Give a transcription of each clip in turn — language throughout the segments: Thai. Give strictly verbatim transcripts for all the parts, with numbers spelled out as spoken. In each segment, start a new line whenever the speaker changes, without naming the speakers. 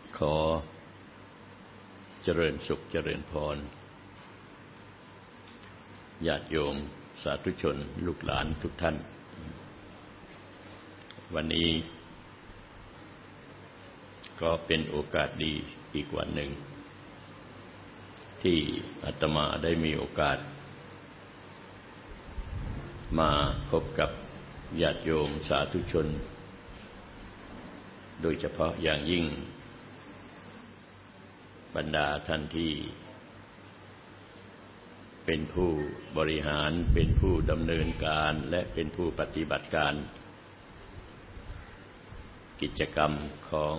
ขอเจริญสุขเจริญพรญาติโยมสาธุชนลูกหลานทุกท่านวันนี้ก็เป็นโอกาสดีอีกวันหนึ่งที่อาตมาได้มีโอกาสมาพบกับญาติโยมสาธุชนโดยเฉพาะอย่างยิ่งบรรดาท่านที่เป็นผู้บริหารเป็นผู้ดำเนินการและเป็นผู้ปฏิบัติการกิจกรรมของ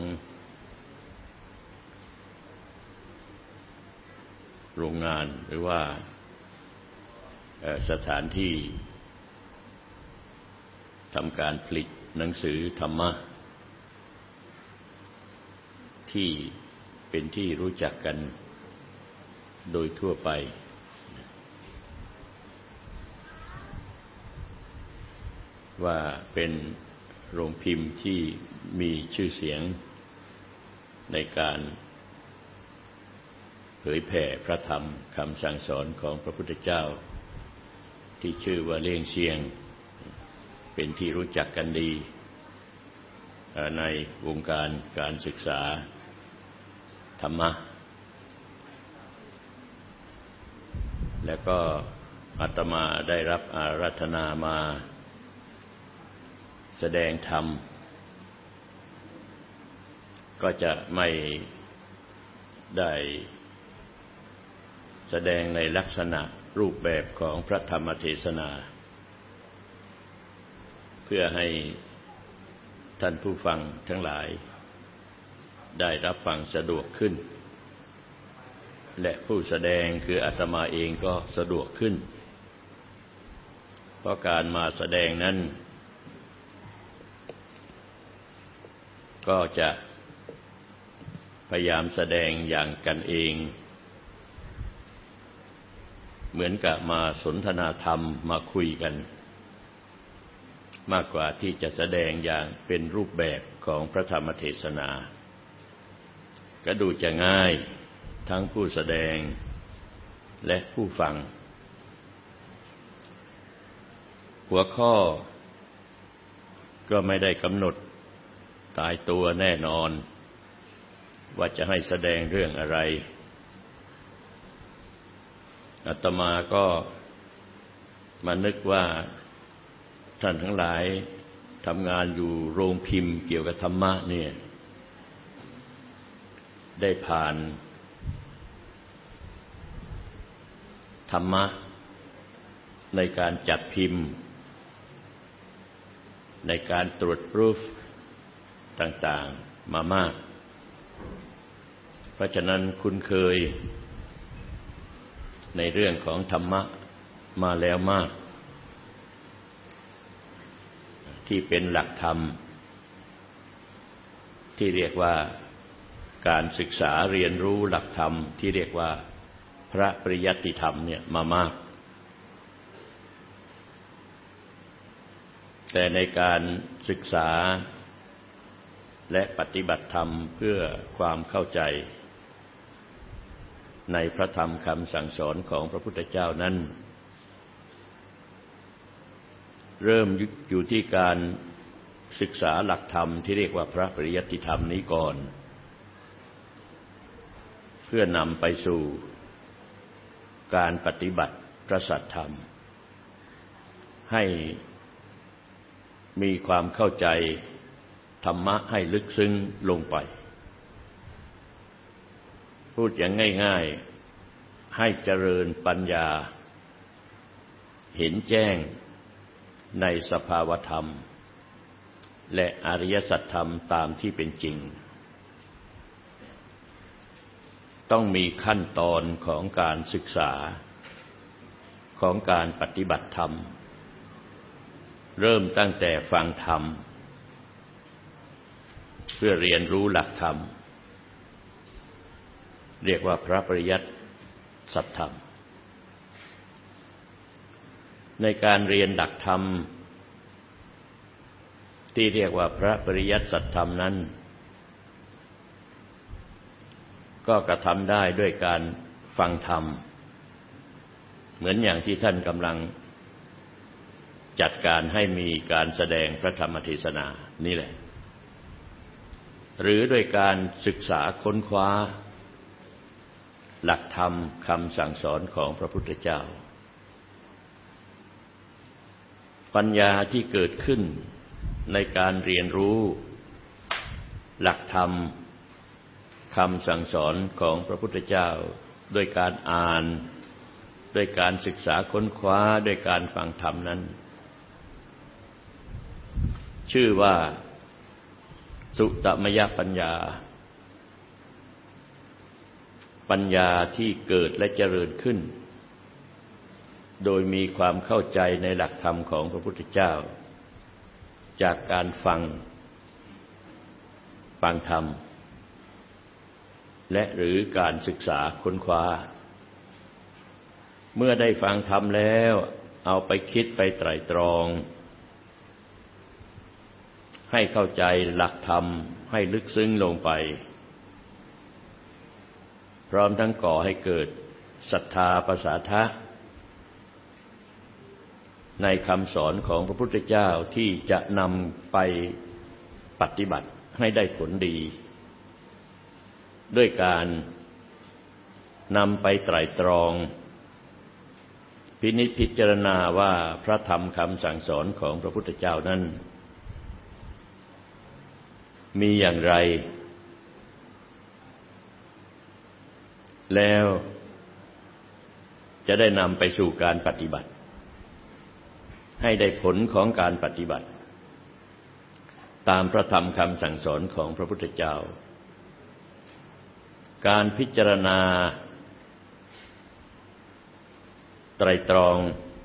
โรงงานหรือว่าสถานที่ทำการผลิตหนังสือธรรมะที่เป็นที่รู้จักกันโดยทั่วไปว่าเป็นโรงพิมพ์ที่มีชื่อเสียงในการเผยแผ่พระธรรมคำสั่งสอนของพระพุทธเจ้าที่ชื่อว่าเลี่ยงเชียงเป็นที่รู้จักกันดีในวงการการศึกษาธรรมะแล้วก็อาตมาได้รับอาราธนามาแสดงธรรมก็จะไม่ได้แสดงในลักษณะรูปแบบของพระธรรมเทศนาเพื่อให้ท่านผู้ฟังทั้งหลายได้รับฟังสะดวกขึ้นและผู้แสดงคืออาตมาเองก็สะดวกขึ้นเพราะการมาแสดงนั้นก็จะพยายามแสดงอย่างกันเองเหมือนกับมาสนทนาธรรมมาคุยกันมากกว่าที่จะแสดงอย่างเป็นรูปแบบของพระธรรมเทศนาก็ดูจะง่ายทั้งผู้แสดงและผู้ฟังหัวข้อก็ไม่ได้กำหนดตายตัวแน่นอนว่าจะให้แสดงเรื่องอะไรอาตมาก็มานึกว่าท่านทั้งหลายทำงานอยู่โรงพิมพ์เกี่ยวกับธรรมะเนี่ยได้ผ่านธรรมะในการจัดพิมพ์ในการตรวจพรูฟต่างๆมามากเพราะฉะนั้นคุ้นเคยในเรื่องของธรรมะมาแล้วมากที่เป็นหลักธรรมที่เรียกว่าการศึกษาเรียนรู้หลักธรรมที่เรียกว่าพระปริยัติธรรมเนี่ยมามากแต่ในการศึกษาและปฏิบัติธรรมเพื่อความเข้าใจในพระธรรมคำสั่งสอนของพระพุทธเจ้านั้นเริ่มอยู่ที่การศึกษาหลักธรรมที่เรียกว่าพระปริยัติธรรมนี้ก่อนเพื่อนำไปสู่การปฏิบัติพระสัทธรรมให้มีความเข้าใจธรรมะให้ลึกซึ้งลงไปพูดอย่างง่ายๆให้เจริญปัญญาเห็นแจ้งในสภาวธรรมและอริยสัจธรรมตามที่เป็นจริงต้องมีขั้นตอนของการศึกษาของการปฏิบัติธรรมเริ่มตั้งแต่ฟังธรรมเพื่อเรียนรู้หลักธรรมเรียกว่าพระปริยัติสัจธรรมในการเรียนหลักธรรมที่เรียกว่าพระปริยัติสัจธรรมนั้นก็กระทำได้ด้วยการฟังธรรมเหมือนอย่างที่ท่านกำลังจัดการให้มีการแสดงพระธรรมเทศนานี่แหละหรือด้วยการศึกษาค้นคว้าหลักธรรมคำสั่งสอนของพระพุทธเจ้าปัญญาที่เกิดขึ้นในการเรียนรู้หลักธรรมคำสั่งสอนของพระพุทธเจ้าด้วยการอ่านด้วยการศึกษาค้นคว้าด้วยการฟังธรรมนั้นชื่อว่าสุตตมยปัญญาปัญญาที่เกิดและเจริญขึ้นโดยมีความเข้าใจในหลักธรรมของพระพุทธเจ้าจากการฟังฟังธรรมและหรือการศึกษาค้นคว้าเมื่อได้ฟังธรรมแล้วเอาไปคิดไปไตร่ตรองให้เข้าใจหลักธรรมให้ลึกซึ้งลงไปพร้อมทั้งก่อให้เกิดศรัทธาประสาทะในคำสอนของพระพุทธเจ้าที่จะนำไปปฏิบัติให้ได้ผลดีด้วยการนำไปไตร่ตรองพินิจพิจารณาว่าพระธรรมคำสั่งสอนของพระพุทธเจ้านั้นมีอย่างไรแล้วจะได้นำไปสู่การปฏิบัติให้ได้ผลของการปฏิบัติตามพระธรรมคำสั่งสอนของพระพุทธเจ้าการพิจารณาไตร่ตรอง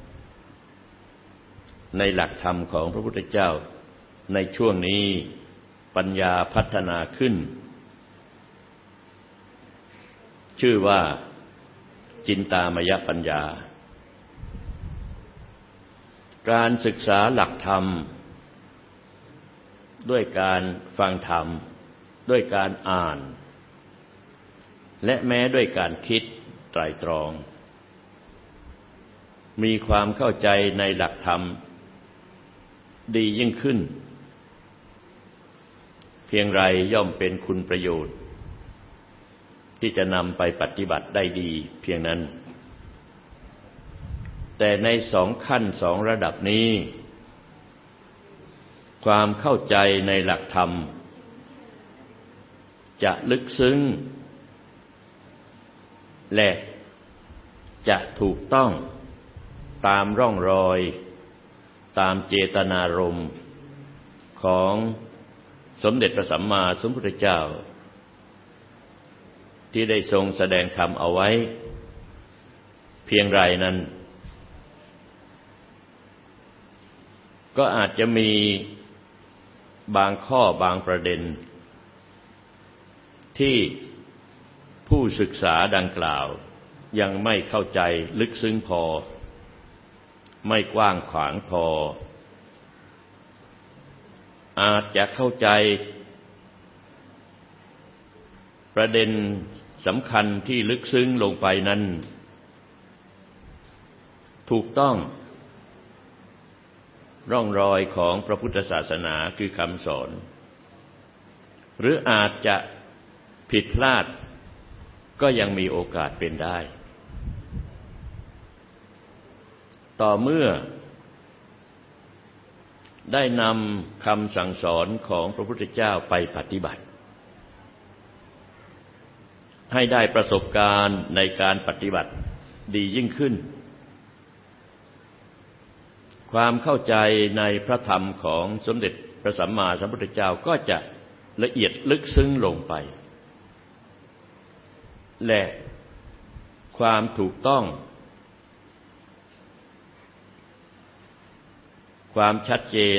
ในหลักธรรมของพระพุทธเจ้าในช่วงนี้ปัญญาพัฒนาขึ้นชื่อว่าจินตามยปัญญาการศึกษาหลักธรรมด้วยการฟังธรรมด้วยการอ่านและแม้ด้วยการคิดไตร่ตรองมีความเข้าใจในหลักธรรมดียิ่งขึ้นเพียงไรย่อมเป็นคุณประโยชน์ที่จะนำไปปฏิบัติได้ดีเพียงนั้นแต่ในสองขั้นสองระดับนี้ความเข้าใจในหลักธรรมจะลึกซึ้งและจะถูกต้องตามร่องรอยตามเจตนารมณ์ของสมเด็จพระสัมมาสัมพุทธเจ้าที่ได้ทรงแสดงธรรมเอาไว้เพียงไรนั้นก็อาจจะมีบางข้อบางประเด็นที่ผู้ศึกษาดังกล่าวยังไม่เข้าใจลึกซึ้งพอไม่กว้างขวางพออาจจะเข้าใจประเด็นสำคัญที่ลึกซึ้งลงไปนั้นถูกต้องร่องรอยของพระพุทธศาสนาคือคำสอนหรืออาจจะผิดพลาดก็ยังมีโอกาสเป็นได้ต่อเมื่อได้นำคำสั่งสอนของพระพุทธเจ้าไปปฏิบัติให้ได้ประสบการณ์ในการปฏิบัติดียิ่งขึ้นความเข้าใจในพระธรรมของสมเด็จพระสัมมาสัมพุทธเจ้าก็จะละเอียดลึกซึ้งลงไปและความถูกต้องความชัดเจน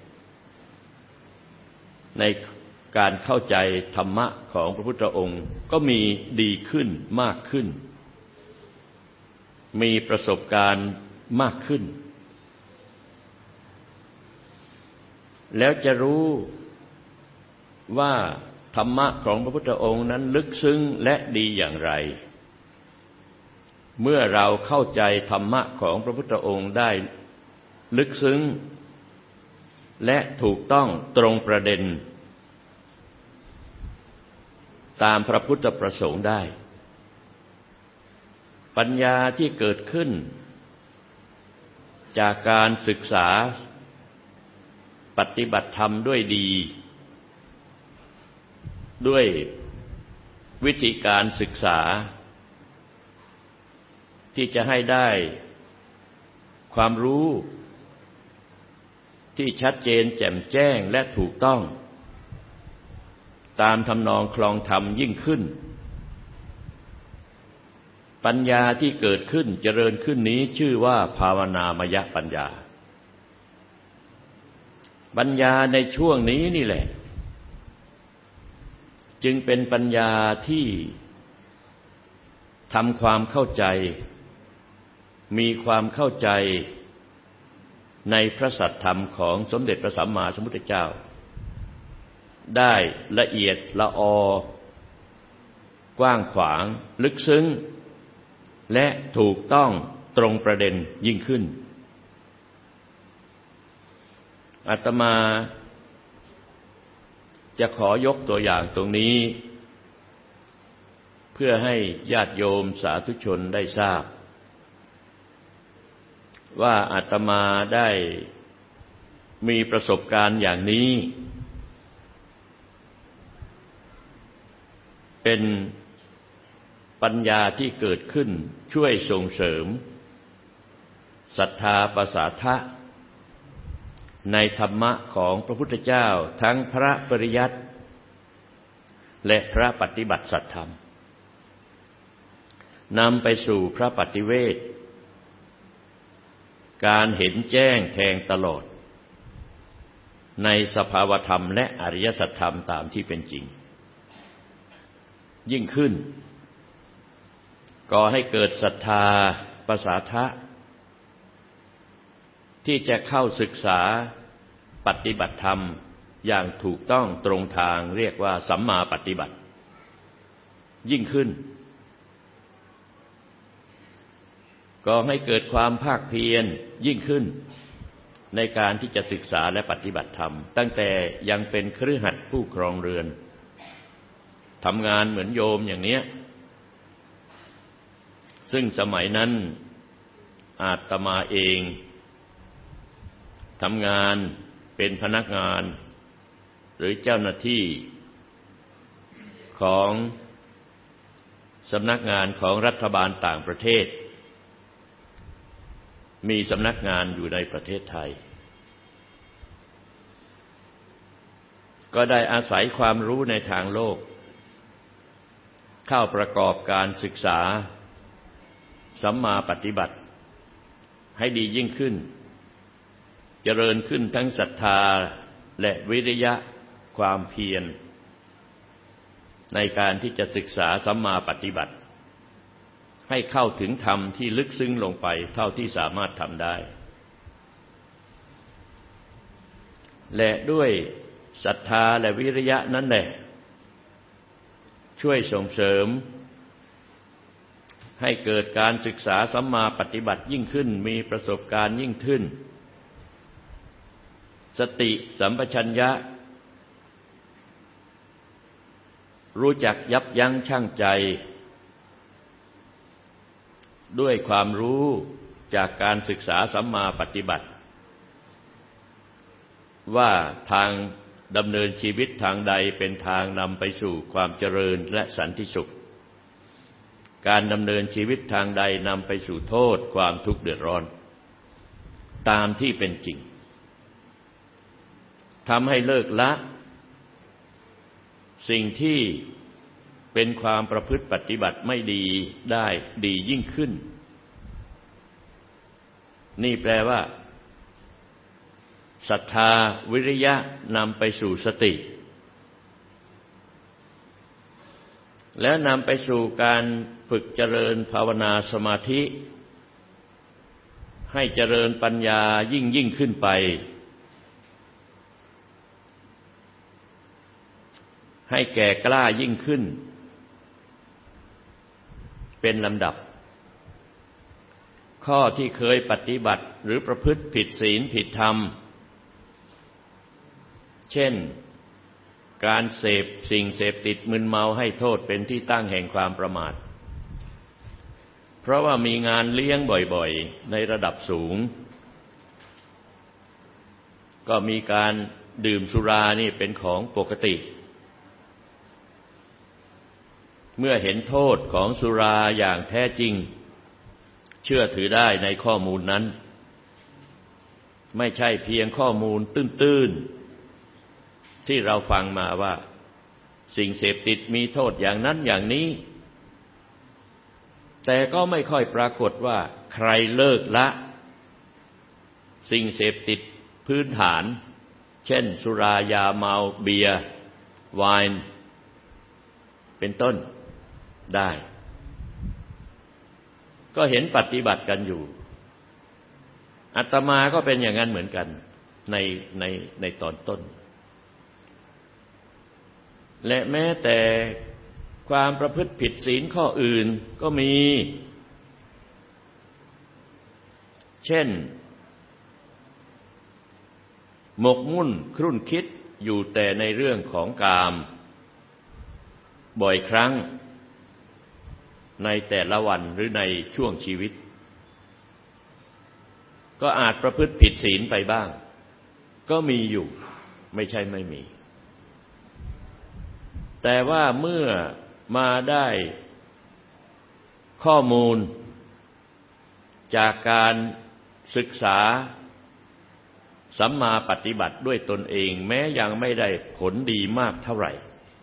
ในการเข้าใจธรรมะของพระพุทธองค์ก็มีดีขึ้นมากขึ้นมีประสบการณ์มากขึ้นแล้วจะรู้ว่าธรรมะของพระพุทธองค์นั้นลึกซึ้งและดีอย่างไรเมื่อเราเข้าใจธรรมะของพระพุทธองค์ได้ลึกซึ้งและถูกต้องตรงประเด็นตามพระพุทธประสงค์ได้ปัญญาที่เกิดขึ้นจากการศึกษาปฏิบัติธรรมด้วยดีด้วยวิธีการศึกษาที่จะให้ได้ความรู้ที่ชัดเจนแจ่มแจ้งและถูกต้องตามทำนองคลองธรรมยิ่งขึ้นปัญญาที่เกิดขึ้นเจริญขึ้นนี้ชื่อว่าภาวนามยปัญญาปัญญาในช่วงนี้นี่แหละจึงเป็นปัญญาที่ทำความเข้าใจมีความเข้าใจในพระสัทธรรมของสมเด็จพระสัมมาสัมพุทธเจ้าได้ละเอียดละออกว้างขวางลึกซึ้งและถูกต้องตรงประเด็นยิ่งขึ้นอาตมาจะขอยกตัวอย่างตรงนี้เพื่อให้ญาติโยมสาธุชนได้ทราบว่าอาตมาได้มีประสบการณ์อย่างนี้เป็นปัญญาที่เกิดขึ้นช่วยส่งเสริมศรัทธาประสาทะในธรรมะของพระพุทธเจ้าทั้งพระปริยัติและพระปฏิบัติสัตธรรมนำไปสู่พระปฏิเวทการเห็นแจ้งแทงตลอดในสภาวธรรมและอริยสัจธรรมตามที่เป็นจริงยิ่งขึ้นก่อให้เกิดศรัทธาประสาทะที่จะเข้าศึกษาปฏิบัติธรรมอย่างถูกต้องตรงทางเรียกว่าสัมมาปฏิบัติยิ่งขึ้นก่อให้เกิดความภาคเพียรยิ่งขึ้นในการที่จะศึกษาและปฏิบัติธรรมตั้งแต่ยังเป็นคฤหัสถ์ผู้ครองเรือนทำงานเหมือนโยมอย่างนี้ซึ่งสมัยนั้นอาตมาเองทำงานเป็นพนักงานหรือเจ้าหน้าที่ของสำนักงานของรัฐบาลต่างประเทศมีสำนักงานอยู่ในประเทศไทยก็ได้อาศัยความรู้ในทางโลกเข้าประกอบการศึกษาสัมมาปฏิบัติให้ดียิ่งขึ้นเจริญขึ้นทั้งศรัทธาและวิริยะความเพียรในการที่จะศึกษาสัมมาปฏิบัติให้เข้าถึงธรรมที่ลึกซึ้งลงไปเท่าที่สามารถทำได้และด้วยศรัทธาและวิริยะนั้นแหละช่วยส่งเสริมให้เกิดการศึกษาสัมมาปฏิบัติยิ่งขึ้นมีประสบการณ์ยิ่งขึ้นสติสัมปชัญญะรู้จักยับยั้งชั่งใจด้วยความรู้จากการศึกษาสัมมาปฏิบัติว่าทางดำเนินชีวิตทางใดเป็นทางนำไปสู่ความเจริญและสันติสุขการดำเนินชีวิตทางใดนำไปสู่โทษความทุกข์เดือดร้อนตามที่เป็นจริงทำให้เลิกละสิ่งที่เป็นความประพฤติปฏิบัติไม่ดีได้ดียิ่งขึ้นนี่แปลว่าศรัทธาวิริยะนำไปสู่สติและนำไปสู่การฝึกเจริญภาวนาสมาธิให้เจริญปัญญายิ่งยิ่งขึ้นไปให้แก่กล้ายิ่งขึ้นเป็นลำดับข้อที่เคยปฏิบัติหรือประพฤติผิดศีลผิดธรรมเช่นการเสพสิ่งเสพติดมึนเมาให้โทษเป็นที่ตั้งแห่งความประมาทเพราะว่ามีงานเลี้ยงบ่อยๆในระดับสูงก็มีการดื่มสุรานี่เป็นของปกติเมื่อเห็นโทษของสุราอย่างแท้จริงเชื่อถือได้ในข้อมูลนั้นไม่ใช่เพียงข้อมูลตื้นๆที่เราฟังมาว่าสิ่งเสพติดมีโทษอย่างนั้นอย่างนี้แต่ก็ไม่ค่อยปรากฏว่าใครเลิกละสิ่งเสพติดพื้นฐานเช่นสุรายาเมาเบียร์ไวน์เป็นต้นได้ก็เห็นปฏิบัติกันอยู่อาตมาก็เป็นอย่างนั้นเหมือนกันในในในตอนต้นและแม้แต่ความประพฤติผิดศีลข้ออื่นก็มีเช่นหมกมุ่นครุ่นคิดอยู่แต่ในเรื่องของกามบ่อยครั้งในแต่ละวันหรือในช่วงชีวิตก็อาจประพฤติผิดศีลไปบ้างก็มีอยู่ไม่ใช่ไม่มีแต่ว่าเมื่อมาได้ข้อมูลจากการศึกษาสัมมาปฏิบัติด้วยตนเองแม้ยังไม่ได้ผลดีมากเท่าไหร่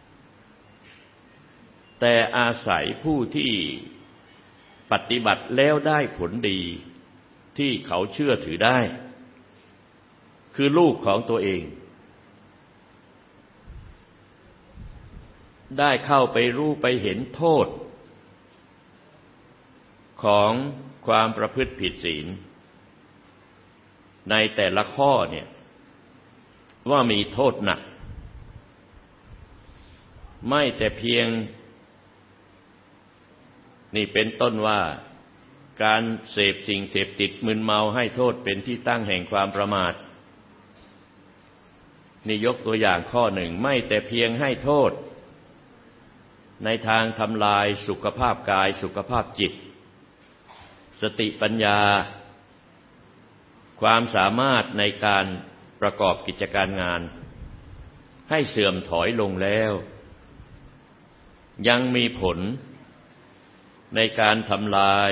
แต่อาศัยผู้ที่ปฏิบัติแล้วได้ผลดีที่เขาเชื่อถือได้คือลูกของตัวเองได้เข้าไปรู้ไปเห็นโทษของความประพฤติผิดศีลในแต่ละข้อเนี่ยว่ามีโทษหนักไม่แต่เพียงนี่เป็นต้นว่าการเสพสิ่งเสพติดมึนเมาให้โทษเป็นที่ตั้งแห่งความประมาทนี่ยกตัวอย่างข้อหนึ่งไม่แต่เพียงให้โทษในทางทำลายสุขภาพกายสุขภาพจิตสติปัญญาความสามารถในการประกอบกิจการงานให้เสื่อมถอยลงแล้วยังมีผลในการทำลาย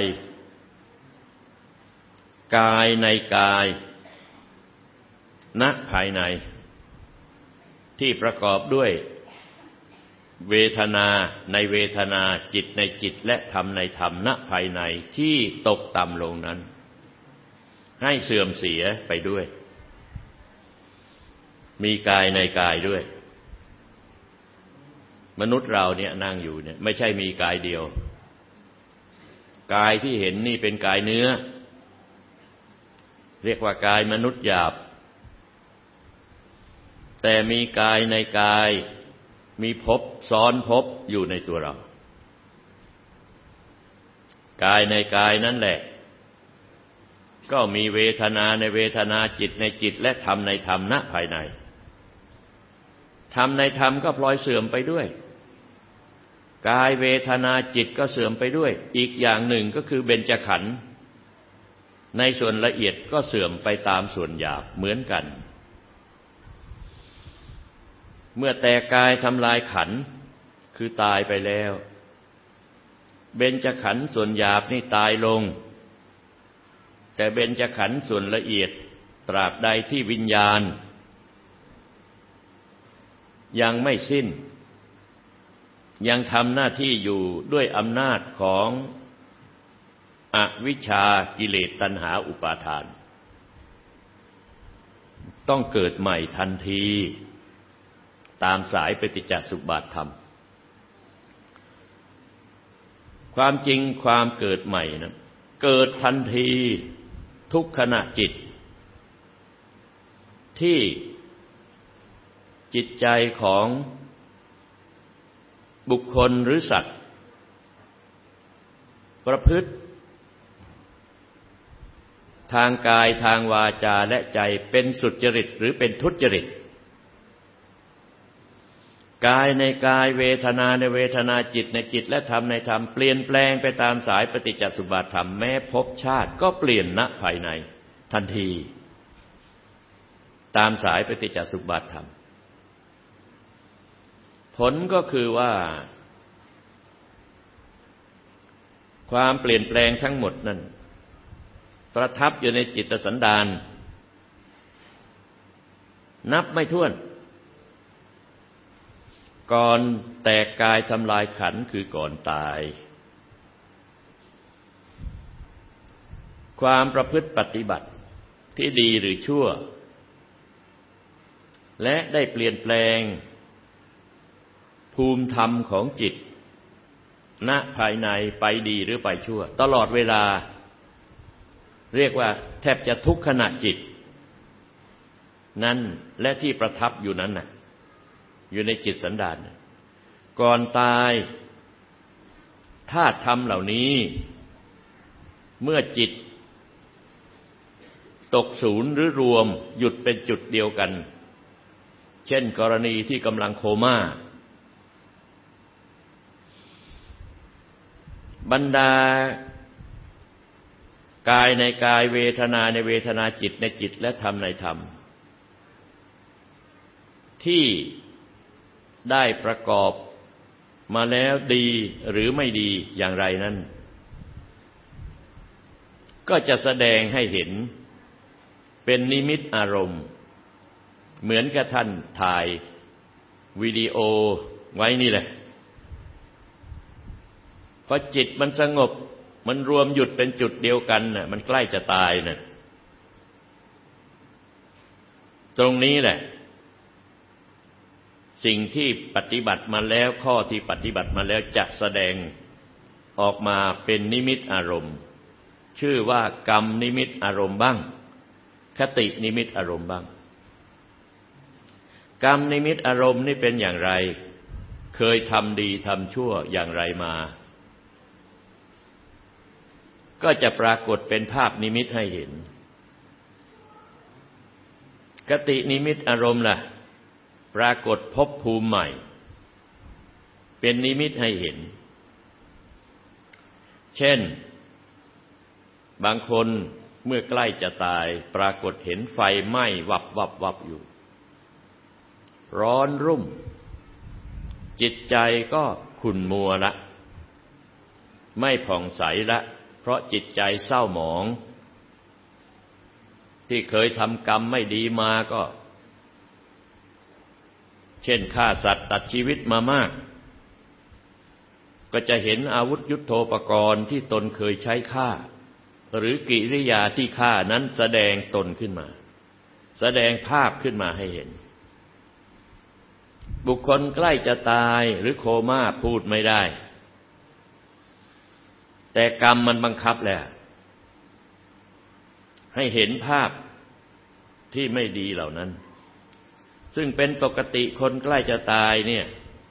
กายในกายณภายในที่ประกอบด้วยเวทนาในเวทนาจิตในจิตและธรรมในธรรมณภายในที่ตกต่ำลงนั้นให้เสื่อมเสียไปด้วยมีกายในกายด้วยมนุษย์เราเนี่ยนั่งอยู่เนี่ยไม่ใช่มีกายเดียวกายที่เห็นนี่เป็นกายเนื้อเรียกว่ากายมนุษย์หยาบแต่มีกายในกายมีภพซ้อนภพอยู่ในตัวเรากายในกายนั่นแหละก็มีเวทนาในเวทนาจิตในจิตและธรรมในธรรมณภายในธรรมในธรรมก็พลอยเสื่อมไปด้วยกายเวทนาจิตก็เสื่อมไปด้วยอีกอย่างหนึ่งก็คือเบญจขันธ์ในส่วนละเอียดก็เสื่อมไปตามส่วนหยาบเหมือนกันเมื่อแตกกายทำลายขันธ์คือตายไปแล้วเบญจขันธ์ส่วนหยาบนี่ตายลงแต่เบญจขันธ์ส่วนละเอียดตราบใดที่วิญญาณยังไม่สิ้นยังทำหน้าที่อยู่ด้วยอำนาจของอวิชชากิเลสตัณหาอุปาทานต้องเกิดใหม่ทันทีตามสายปฏิจจสุบาทธรรมความจริงความเกิดใหม่นะเกิดทันทีทุกขณะจิตที่จิตใจของบุคคลหรือสัตว์ประพฤติทางกายทางวาจาและใจเป็นสุจริตหรือเป็นทุจริตกายในกายเวทนาในเวทนาจิตในจิตและธรรมในธรรมเปลี่ยนแปลงไปตามสายปฏิจจสุบาทธรรมแม้ภพชาติก็เปลี่ยนณภายในทันทีตามสายปฏิจจสุบาทธรรมผลก็คือว่าความเปลี่ยนแปลงทั้งหมดนั้นประทับอยู่ในจิตสันดานนับไม่ถ้วนก่อนแตกกายทำลายขันธ์คือก่อนตายความประพฤติปฏิบัติที่ดีหรือชั่วและได้เปลี่ยนแปลงภูมิธรรมของจิตณภายในไปดีหรือไปชั่วตลอดเวลาเรียกว่าแทบจะทุกขณะจิตนั้นและที่ประทับอยู่นั้นน่ะอยู่ในจิตสันดานก่อนตายธาตุธรรมเหล่านี้เมื่อจิตตกศูนย์หรือรวมหยุดเป็นจุดเดียวกันเช่นกรณีที่กำลังโคม่าบรรดากายในกายเวทนาในเวทนาจิตในจิตและธรรมในธรรมที่ได้ประกอบมาแล้วดีหรือไม่ดีอย่างไรนั้นก็จะแสดงให้เห็นเป็นนิมิตอารมณ์เหมือนกับท่านถ่ายวิดีโอไว้นี่แหละพอจิตมันสงบมันรวมหยุดเป็นจุดเดียวกันน่ะมันใกล้จะตายน่ะตรงนี้แหละสิ่งที่ปฏิบัติมาแล้วข้อที่ปฏิบัติมาแล้วจะแสดงออกมาเป็นนิมิตอารมณ์ชื่อว่ากรรมนิมิตอารมณ์บ้างคตินิมิตอารมณ์บ้างกรรมนิมิตอารมณ์นี่เป็นอย่างไรเคยทำดีทำชั่วอย่างไรมาก็จะปรากฏเป็นภาพนิมิตให้เห็นคตินิมิตอารมณ์ล่ะปรากฏภพภูมิใหม่เป็นนิมิตให้เห็นเช่นบางคนเมื่อใกล้จะตายปรากฏเห็นไฟไหม้วับวับวับอยู่ร้อนรุ่มจิตใจก็ขุ่นมัวละไม่ผ่องใสละเพราะจิตใจเศร้าหมองที่เคยทำกรรมไม่ดีมาก็เช่นฆ่าสัตว์ตัดชีวิตมามากก็จะเห็นอาวุธยุทโธปกรณ์ที่ตนเคยใช้ฆ่าหรือกิริยาที่ฆ่านั้นแสดงตนขึ้นมาแสดงภาพขึ้นมาให้เห็นบุคคลใกล้จะตายหรือโคม่าพูดไม่ได้แต่กรรมมันบังคับแล้วให้เห็นภาพที่ไม่ดีเหล่านั้นซึ่งเป็นปกติคนใกล้จะตายเนี่ย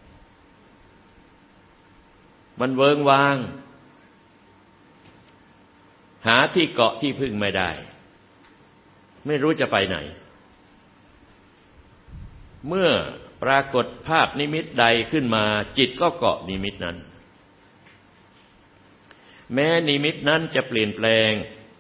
มันเวิ้งว้างหาที่เกาะที่พึ่งไม่ได้ไม่รู้จะไปไหนเมื่อปรากฏภาพนิมิตใดขึ้นมาจิตก็เกาะนิมิตนั้นแม้นิมิตนั้นจะเปลี่ยนแปลง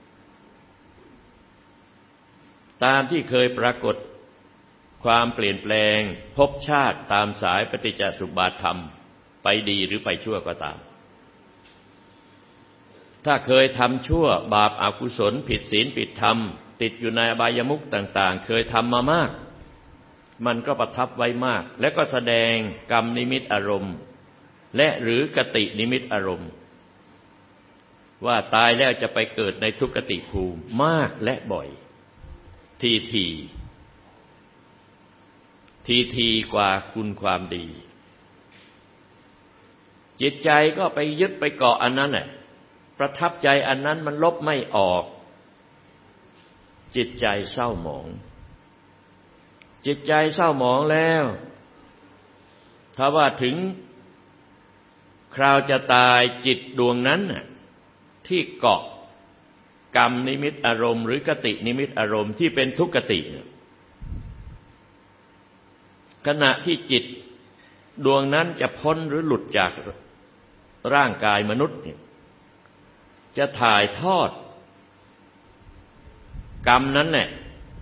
ตามที่เคยปรากฏความเปลี่ยนแปลงภพชาติตามสายปฏิจจสุบาทธรรมไปดีหรือไปชั่วก็ตามถ้าเคยทำชั่วบาปอกุศลผิดศีลผิดธรรมติดอยู่ในอบายมุขต่างๆเคยทำมามากมันก็ประทับไว้มากและก็แสดงกรรมนิมิตอารมณ์และหรือกตินิมิตอารมณ์ว่าตายแล้วจะไปเกิดในทุกขติภูมิมากและบ่อยทีทีทีทีกว่าคุณความดีจิตใจก็ไปยึดไปเกาะอันนั้นแหละประทับใจอันนั้นมันลบไม่ออกจิตใจเศร้าหมองจิตใจเศร้าหมองแล้วถ้าว่าถึงคราวจะตายจิตดวงนั้นน่ะที่เกาะกรรมนิมิตอารมณ์หรือกตินิมิตอารมณ์ที่เป็นทุกขติขณะที่จิตดวงนั้นจะพ้นหรือหลุดจากร่างกายมนุษย์เนี่ยจะถ่ายทอดกรรมนั้นแหละ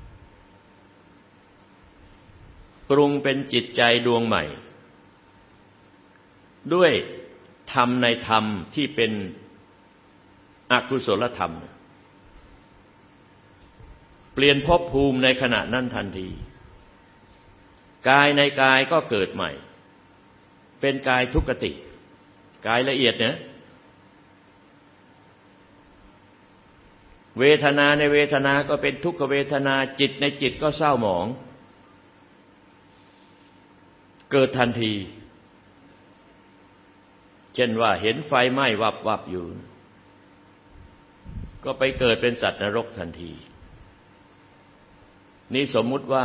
ปรุงเป็นจิตใจดวงใหม่ด้วยธรรมในธรรมที่เป็นอกุศลธรรมเปลี่ยนภพภูมิในขณะนั้นทันทีกายในกายก็เกิดใหม่เป็นกายทุกขติกายละเอียดเนี่ยเวทนาในเวทนาก็เป็นทุกขเวทนาจิตในจิตก็เศร้าหมองเกิดทันทีเช่นว่าเห็นไฟไหม้วับวับอยู่ก็ไปเกิดเป็นสัตว์นรกทันทีนี่สมมุติว่า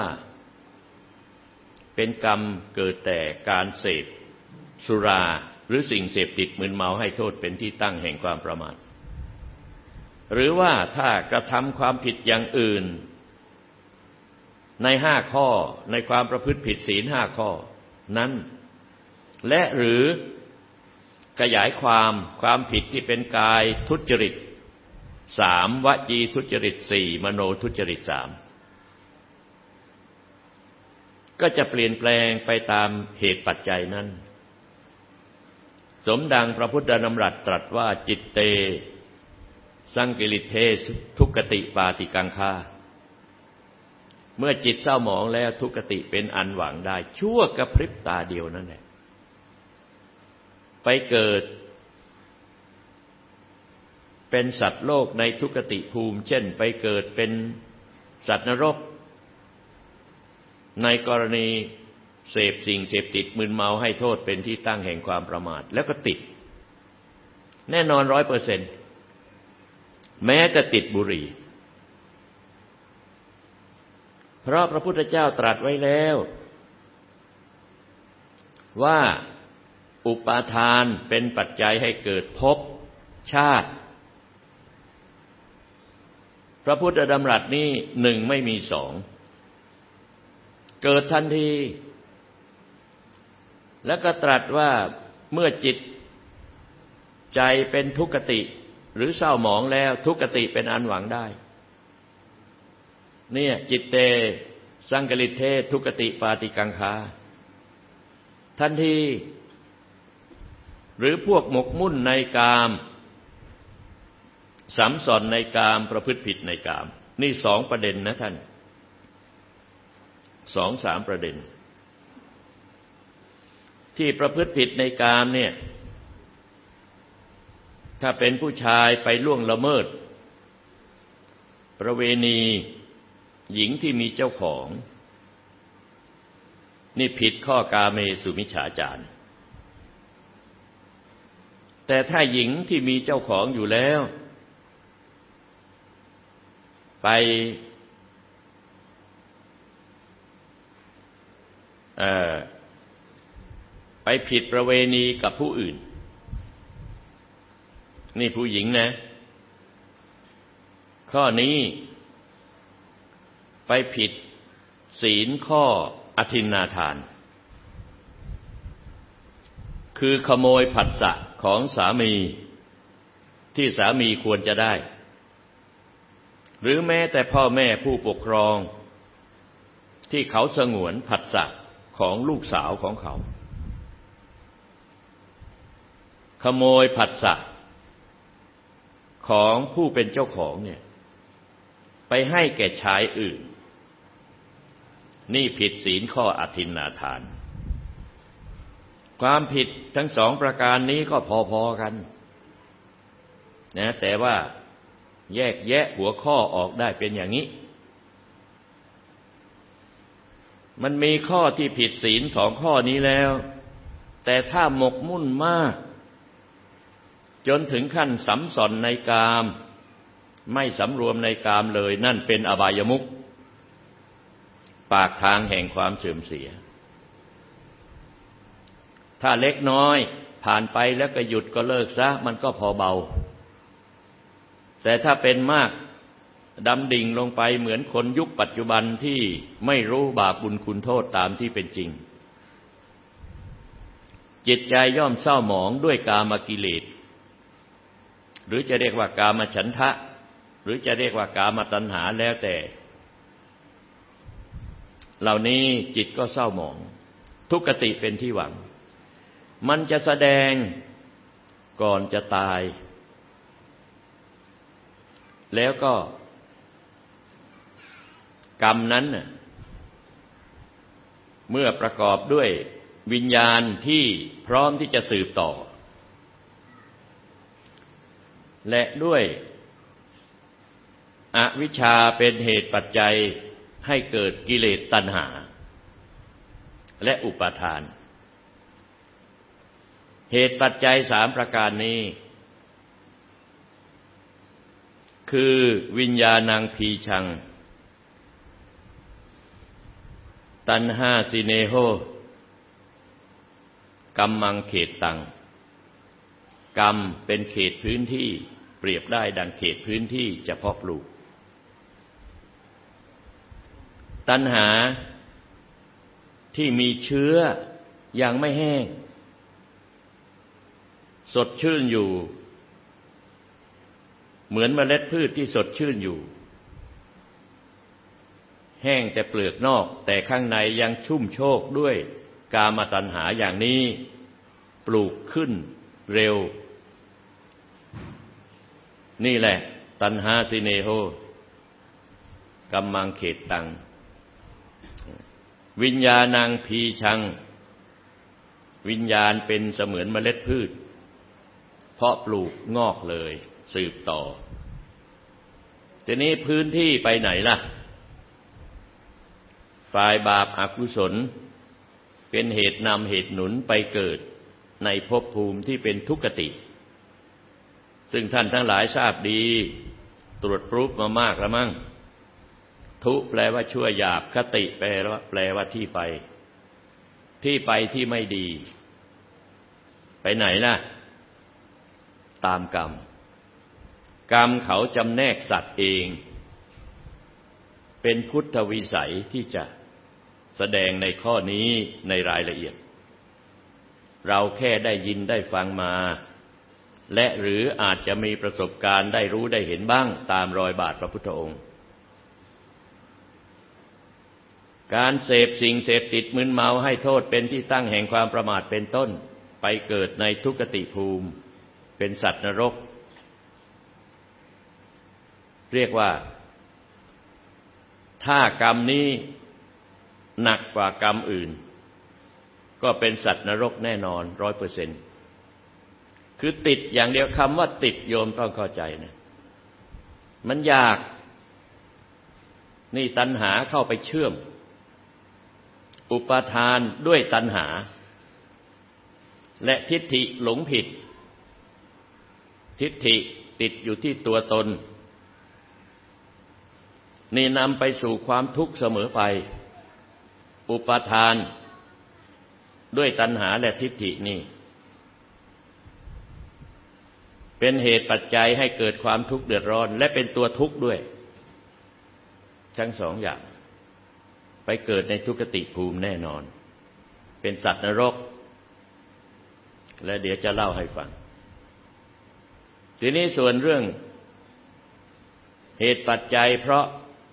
เป็นกรรมเกิดแต่การเสพสุราหรือสิ่งเสพติดมึนเมาให้โทษเป็นที่ตั้งแห่งความประมาทหรือว่าถ้ากระทำความผิดอย่างอื่นในห้าข้อในความประพฤติผิดศีลห้าข้อนั้นและหรือขยายความความผิดที่เป็นกายทุจริตสามวจีทุจริตสี่มโนทุจริตสามก็จะเปลี่ยนแปลงไปตามเหตุปัจจัยนั้นสมดังพระพุทธดำรัสตรัสว่าจิตเตสังกิริเททุกขติปาติกังคาเมื่อจิตเศร้าหมองแล้วทุกขติเป็นอันหวังได้ชั่วกระพริบตาเดียวนั่นแหละไปเกิดเป็นสัตว์โลกในทุกขติภูมิเช่นไปเกิดเป็นสัตว์นรกในกรณีเสพสิ่งเสพติดมึนเมาให้โทษเป็นที่ตั้งแห่งความประมาทแล้วก็ติดแน่นอน ร้อยเปอร์เซ็นต์ แม้จะติดบุหรี่เพราะพระพุทธเจ้าตรัสไว้แล้วว่าอุปาทานเป็นปัจจัยให้เกิดภพชาติพระพุทธดำรัสนี้หนึ่งไม่มีสองเกิดทันทีแล้วก็ตรัสว่าเมื่อจิตใจเป็นทุกขติหรือเศร้าหมองแล้วทุกขติเป็นอันหวังได้เนี่ยจิตเตสังกลิเททุกขติปาติกังคาทันทีหรือพวกหมกมุ่นในกามสัมสอนในกามประพฤติผิดในกามนี่สองประเด็นนะท่านสองสามประเด็นที่ประพฤติผิดในกามเนี่ยถ้าเป็นผู้ชายไปล่วงละเมิดประเวณีหญิงที่มีเจ้าของนี่ผิดข้อกาเมสุมิจฉาจารแต่ถ้าหญิงที่มีเจ้าของอยู่แล้วไปเอ่อไปผิดประเวณีกับผู้อื่นนี่ผู้หญิงนะข้อนี้ไปผิดศีลข้ออทินนาทานคือขโมยผัสสะของสามีที่สามีควรจะได้หรือแม้แต่พ่อแม่ผู้ปกครองที่เขาสงวนผัสสะของลูกสาวของเขาขโมยผัสสะของผู้เป็นเจ้าของเนี่ยไปให้แก่ชายอื่นนี่ผิดศีลข้ออทินนาทานความผิดทั้งสองประการนี้ก็พอๆกันนะแต่ว่าแยกแยะหัวข้อออกได้เป็นอย่างนี้มันมีข้อที่ผิดศีลสองข้อนี้แล้วแต่ถ้าหมกมุ่นมากจนถึงขั้นสำสอนในกามไม่สำรวมในกามเลยนั่นเป็นอบายมุขปากทางแห่งความเสื่อมเสียถ้าเล็กน้อยผ่านไปแล้วก็หยุดก็เลิกซะมันก็พอเบาแต่ถ้าเป็นมากดำดิ่งลงไปเหมือนคนยุคปัจจุบันที่ไม่รู้บาปบุญคุณโทษตามที่เป็นจริงจิตใจย่อมเศร้าหมองด้วยกามกิเลสหรือจะเรียกว่ากามฉันทะหรือจะเรียกว่ากามตัณหาแล้วแต่เหล่านี้จิตก็เศร้าหมองทุกขติเป็นที่หวังมันจะแสดงก่อนจะตายแล้วก็กรรมนั้นน่ะเมื่อประกอบด้วยวิญญาณที่พร้อมที่จะสืบต่อและด้วยอวิชชาเป็นเหตุปัจจัยให้เกิดกิเลสตัณหาและอุปาทานเหตุปัจจัยสามประการนี้คือวิญญาณังพีชังตัณหาสิเนโหกัมมังเขตตังกรรมเป็นเขตพื้นที่เปรียบได้ดังเขตพื้นที่จะเพาะปลูกตัณหาที่มีเชื้อยังไม่แห้งสดชื่นอยู่เหมือนเมล็ดพืชที่สดชื่นอยู่แห้งแต่เปลือกนอกแต่ข้างในยังชุ่มโชกด้วยกามตัณหาอย่างนี้ปลูกขึ้นเร็วนี่แหละตัณหาสิเนโหกัมมังเขตตังวิญญาณังพีชังวิญญาณเป็นเสมือนเมล็ดพืชเพาะปลูกงอกเลยสืบต่อทีนี้พื้นที่ไปไหนล่ะฝ่ายบาปอกุศลเป็นเหตุนำเหตุหนุนไปเกิดในภพภูมิที่เป็นทุกขติซึ่งท่านทั้งหลายทราบดีตรวจพรูฟมามากแล้วมั้งทุแปลว่าชั่วหยาบคติแปลว่าแปลว่าที่ไปที่ไปที่ไม่ดีไปไหนล่ะตามกรรมกรรมเขาจำแนกสัตว์เองเป็นพุทธวิสัยที่จะแสดงในข้อนี้ในรายละเอียดเราแค่ได้ยินได้ฟังมาและหรืออาจจะมีประสบการณ์ได้รู้ได้เห็นบ้างตามรอยบาทพระพุทธองค์การเสพสิ่งเสพติดมึนเมาให้โทษเป็นที่ตั้งแห่งความประมาทเป็นต้นไปเกิดในทุกขติภูมิเป็นสัตว์นรกเรียกว่าถ้ากรรมนี้หนักกว่ากรรมอื่นก็เป็นสัตว์นรกแน่นอน ร้อยเปอร์เซ็นต์ คือติดอย่างเดียวคำว่าติดโยมต้องเข้าใจนะมันอยากนี่ตัณหาเข้าไปเชื่อมอุปาทานด้วยตัณหาและทิฏฐิหลงผิดทิฏฐิติดอยู่ที่ตัวตนนี่นำไปสู่ความทุกข์เสมอไปอุปาทานด้วยตัณหาและทิฏฐินี่เป็นเหตุปัจจัยให้เกิดความทุกข์เดือดร้อนและเป็นตัวทุกข์ด้วยทั้งสองอย่างไปเกิดในทุกขติภูมิแน่นอนเป็นสัตว์นรกและเดี๋ยวจะเล่าให้ฟังทีนี้ส่วนเรื่องเหตุปัจจัยเพราะ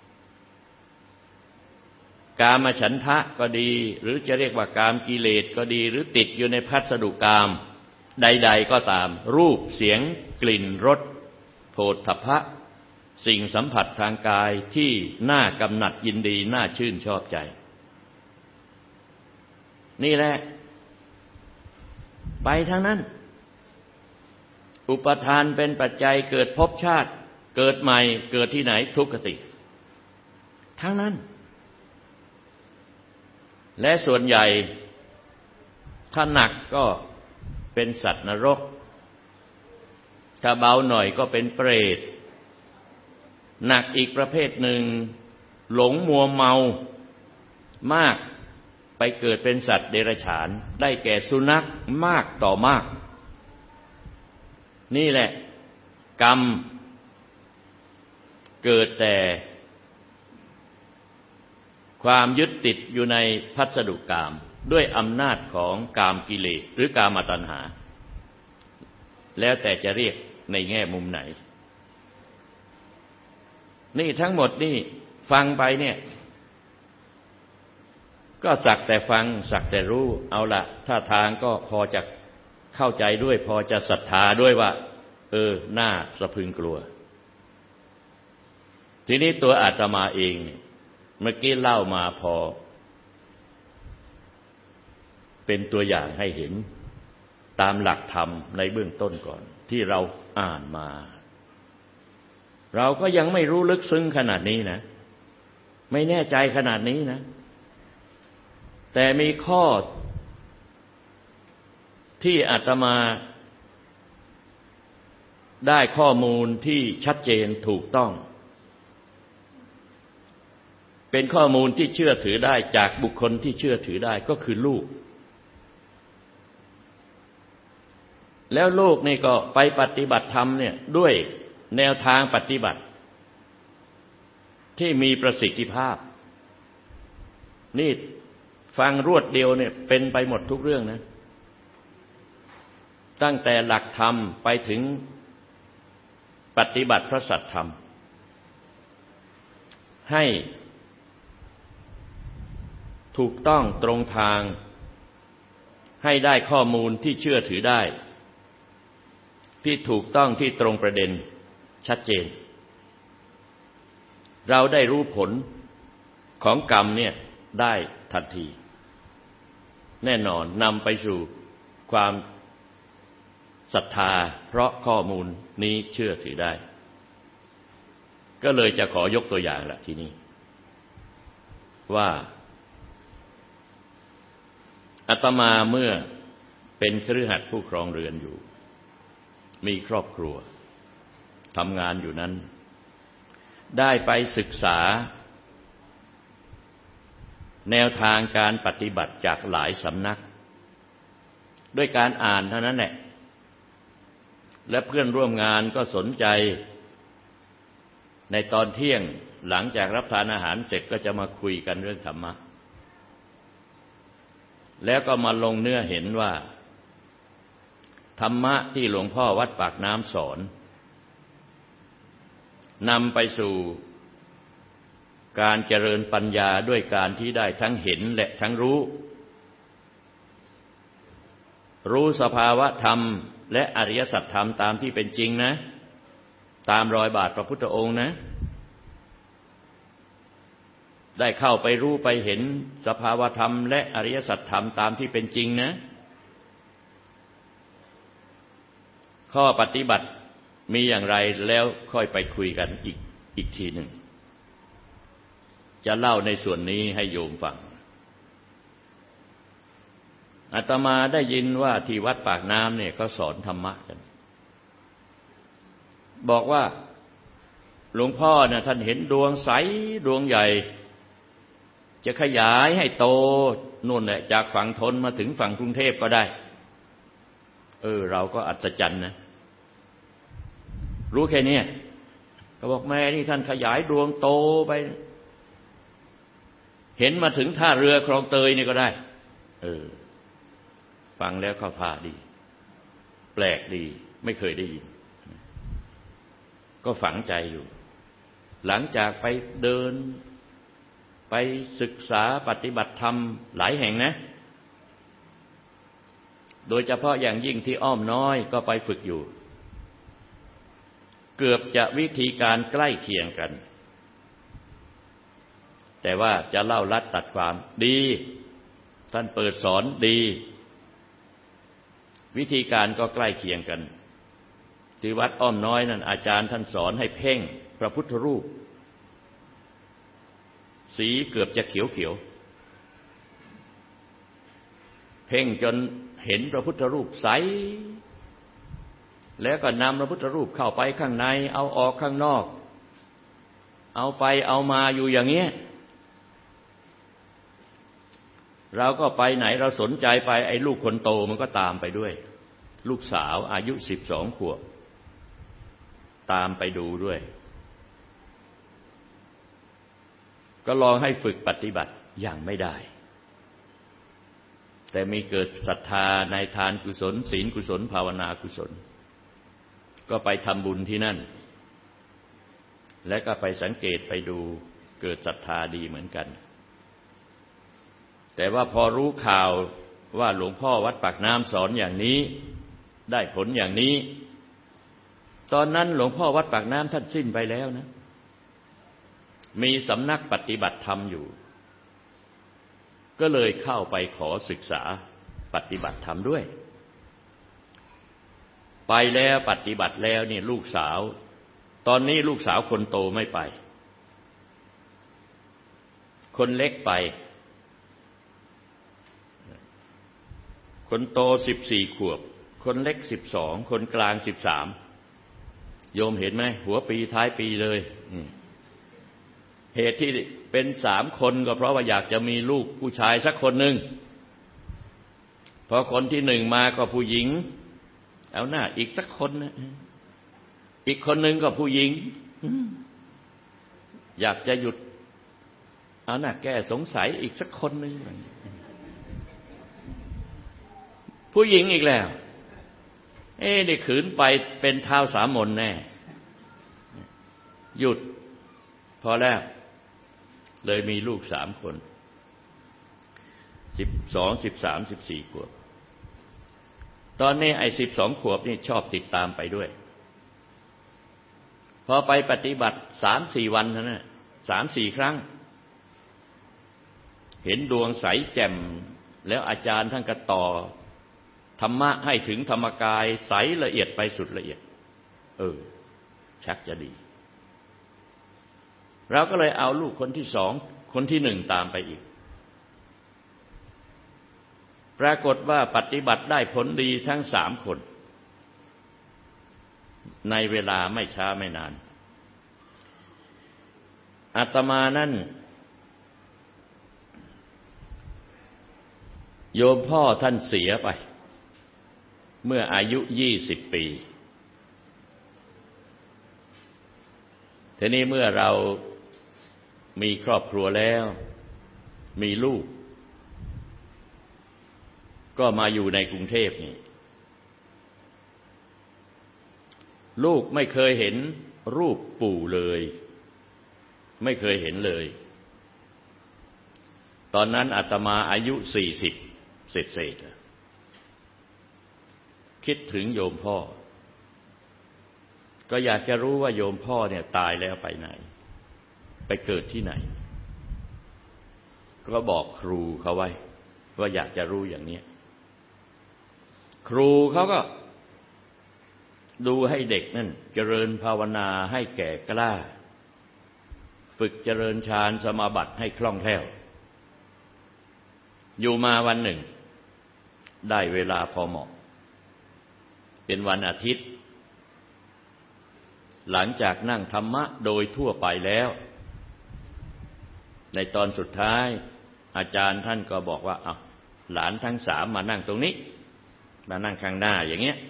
กามฉันทะก็ดีหรือจะเรียกว่ากามกิเลสก็ดีหรือติดอยู่ในพัสดุกามใดๆก็ตามรูปเสียงกลิ่นรสโผฏฐัพพะสิ่งสัมผัสทางกายที่น่ากำหนัดยินดีน่าชื่นชอบใจนี่แหละไปทางนั้นอุปทานเป็นปัจจัยเกิดภพชาติเกิดใหม่เกิดที่ไหนทุกขติทั้งนั้นและส่วนใหญ่ถ้าหนักก็เป็นสัตว์นรกถ้าเบาหน่อยก็เป็นเปรตหนักอีกประเภทหนึ่งหลงมัวเมามากไปเกิดเป็นสัตว์เดรัจฉานได้แก่สุนัขมากต่อมากนี่แหละกรรมเกิดแต่ความยึดติดอยู่ในพัสดุกามด้วยอำนาจของกามกิเลสหรือกามตัณหาแล้วแต่จะเรียกในแง่มุมไหนนี่ทั้งหมดนี่ฟังไปเนี่ยก็สักแต่ฟังสักแต่รู้เอาละท่าทางก็พอจะเข้าใจด้วยพอจะศรัทธาด้วยว่าเออน่าสะพรึงกลัวทีนี้ตัวอาตมาเองเนี่ยเมื่อกี้เล่ามาพอเป็นตัวอย่างให้เห็นตามหลักธรรมในเบื้องต้นก่อนที่เราอ่านมาเราก็ยังไม่รู้ลึกซึ้งขนาดนี้นะไม่แน่ใจขนาดนี้นะแต่มีข้อที่อาตมาได้ข้อมูลที่ชัดเจนถูกต้องเป็นข้อมูลที่เชื่อถือได้จากบุคคลที่เชื่อถือได้ก็คือลูกแล้วลูกนี่ก็ไปปฏิบัติธรรมเนี่ยด้วยแนวทางปฏิบัติที่มีประสิทธิภาพนี่ฟังรวดเดียวเนี่ยเป็นไปหมดทุกเรื่องนะตั้งแต่หลักธรรมไปถึงปฏิบัติพระสัทธรรมให้ถูกต้องตรงทางให้ได้ข้อมูลที่เชื่อถือได้ที่ถูกต้องที่ตรงประเด็นชัดเจนเราได้รู้ผลของกรรมเนี่ยได้ทันทีแน่นอนนำไปสู่ความศรัทธาเพราะข้อมูลนี้เชื่อถือได้ก็เลยจะขอยกตัวอย่างละทีนี้ว่าอาตมาเมื่อเป็นคฤหัสถ์ผู้ครองเรือนอยู่มีครอบครัวทำงานอยู่นั้นได้ไปศึกษาแนวทางการปฏิบัติจากหลายสำนักด้วยการอ่านเท่านั้นแหละและเพื่อนร่วมงานก็สนใจในตอนเที่ยงหลังจากรับทานอาหารเสร็จก็จะมาคุยกันเรื่องธรรมะแล้วก็มาลงเนื้อเห็นว่าธรรมะที่หลวงพ่อวัดปากน้ำสอนนำไปสู่การเจริญปัญญาด้วยการที่ได้ทั้งเห็นและทั้งรู้รู้สภาวะธรรมและอริยสัจธรรมตามที่เป็นจริงนะตามรอยบาทพระพุทธองค์นะได้เข้าไปรู้ไปเห็นสภาวะธรรมและอริยสัจธรรมตามที่เป็นจริงนะข้อปฏิบัติมีอย่างไรแล้วค่อยไปคุยกันอีกอีกทีหนึ่งจะเล่าในส่วนนี้ให้โยมฟังอาตมาได้ยินว่าที่วัดปากน้ำเนี่ยเขาสอนธรรมะกันบอกว่าหลวงพ่อเนี่ยท่านเห็นดวงใสดวงใหญ่จะขยายให้โตนู่นแหละจากฝั่งทนมาถึงฝั่งกรุงเทพก็ได้เออเราก็อัศจรรย์นะรู้แค่นี้ก็บอกแม่นี่ท่านขยายดวงโตไปเห็นมาถึงท่าเรือคลองเตยนี่ก็ได้เออฟังแล้วเข้าท่าดีแปลกดีไม่เคยได้ยินก็ฝังใจอยู่หลังจากไปเดินไปศึกษาปฏิบัติธรรมหลายแห่งนะโดยเฉพาะอย่างยิ่งที่อ้อมน้อยก็ไปฝึกอยู่เกือบจะวิธีการใกล้เคียงกันแต่ว่าจะเล่าลัดตัดความดีท่านเปิดสอนดีวิธีการก็ใกล้เคียงกันที่วัดอ้อมน้อยนั่นอาจารย์ท่านสอนให้เพ่งพระพุทธรูปสีเกือบจะเขียวๆเพ่งจนเห็นพระพุทธรูปใสแล้วก็นำพระพุทธรูปเข้าไปข้างในเอาออกข้างนอกเอาไปเอามาอยู่อย่างเงี้ยเราก็ไปไหนเราสนใจไปไอ้ลูกคนโตมันก็ตามไปด้วยลูกสาวอายุสิบสองขวบตามไปดูด้วยก็ลองให้ฝึกปฏิบัติอย่างไม่ได้แต่มีเกิดศรัทธาในทานกุศลศีลกุศลภาวนากุศลก็ไปทำบุญที่นั่นและก็ไปสังเกตไปดูเกิดศรัทธาดีเหมือนกันแต่ว่าพอรู้ข่าวว่าหลวงพ่อวัดปากน้ำสอนอย่างนี้ได้ผลอย่างนี้ตอนนั้นหลวงพ่อวัดปากน้ำท่านสิ้นไปแล้วนะมีสำนักปฏิบัติธรรมอยู่ก็เลยเข้าไปขอศึกษาปฏิบัติธรรมด้วยไปแล้วปฏิบัติแล้วนี่ลูกสาวตอนนี้ลูกสาวคนโตไม่ไปคนเล็กไปคนโตสิบสี่ขวบคนเล็กสิบสองคนกลางสิบสามโยมเห็นไหมหัวปีท้ายปีเลยเหตุที่เป็นสามคนก็เพราะว่าอยากจะมีลูกผู้ชายสักคนหนึ่งพอคนที่หนึ่งมาก็ผู้หญิงเอาหน้าอีกสักคนนะอีกคนหนึ่งก็ผู้หญิงอยากจะหยุดเอาหน้าแก้สงสัยอีกสักคนหนึ่งผู้หญิงอีกแล้วเอ๊ะได้ขืนไปเป็นท้าวสามมนแน่หยุดพอแล้วเลยมีลูกสามคนสิบสองสิบสามสิบสี่ขวบตอนนี้ไอ้สิบสองขวบนี่ชอบติดตามไปด้วยพอไปปฏิบัติสามสี่วันเท่านั้นสามสี่ครั้งเห็นดวงใสแจ่มแล้วอาจารย์ท่านก็ต่อธรรมะให้ถึงธรรมกายใสละเอียดไปสุดละเอียดเออชักจะดีเราก็เลยเอาลูกคนที่สองคนที่หนึ่งตามไปอีกปรากฏว่าปฏิบัติได้ผลดีทั้งสามคนในเวลาไม่ช้าไม่นานอาตมานั้นโยมพ่อท่านเสียไปเมื่ออายุยี่สิบปีทีนี้เมื่อเรามีครอบครัวแล้วมีลูกก็มาอยู่ในกรุงเทพนี่ลูกไม่เคยเห็นรูปปู่เลยไม่เคยเห็นเลยตอนนั้นอาตมาอายุสี่สิบเศษๆคิดถึงโยมพ่อก็อยากจะรู้ว่าโยมพ่อเนี่ยตายแล้วไปไหนไปเกิดที่ไหนก็บอกครูเขาไว้ว่าอยากจะรู้อย่างนี้ครูเขาก็ดูให้เด็กนั่นเจริญภาวนาให้แก่กล้าฝึกเจริญฌานสมาบัติให้คล่องแคล่วอยู่มาวันหนึ่งได้เวลาพอเหมาะเป็นวันอาทิตย์หลังจากนั่งธรรมะโดยทั่วไปแล้วในตอนสุดท้ายอาจารย์ท่านก็บอกว่าเอาหลานทั้งสามมานั่งตรงนี้มานั่งข้างหน้าอย่างเงี้ย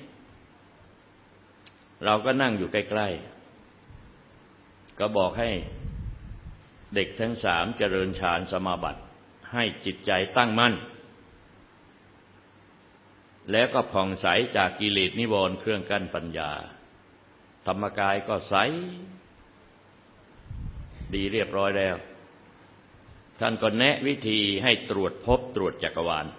เราก็นั่งอยู่ใกล้ๆก็บอกให้เด็กทั้งสามเจริญฌานสมาบัติให้จิตใจตั้งมั่นแล้วก็ผ่องใสจากกิเลสนิวรณ์เครื่องกั้นปัญญาธรรมกายก็ใสดีเรียบร้อยแล้วท่านก็แนะวิธีให้ตรวจพบตรวจจักรวาล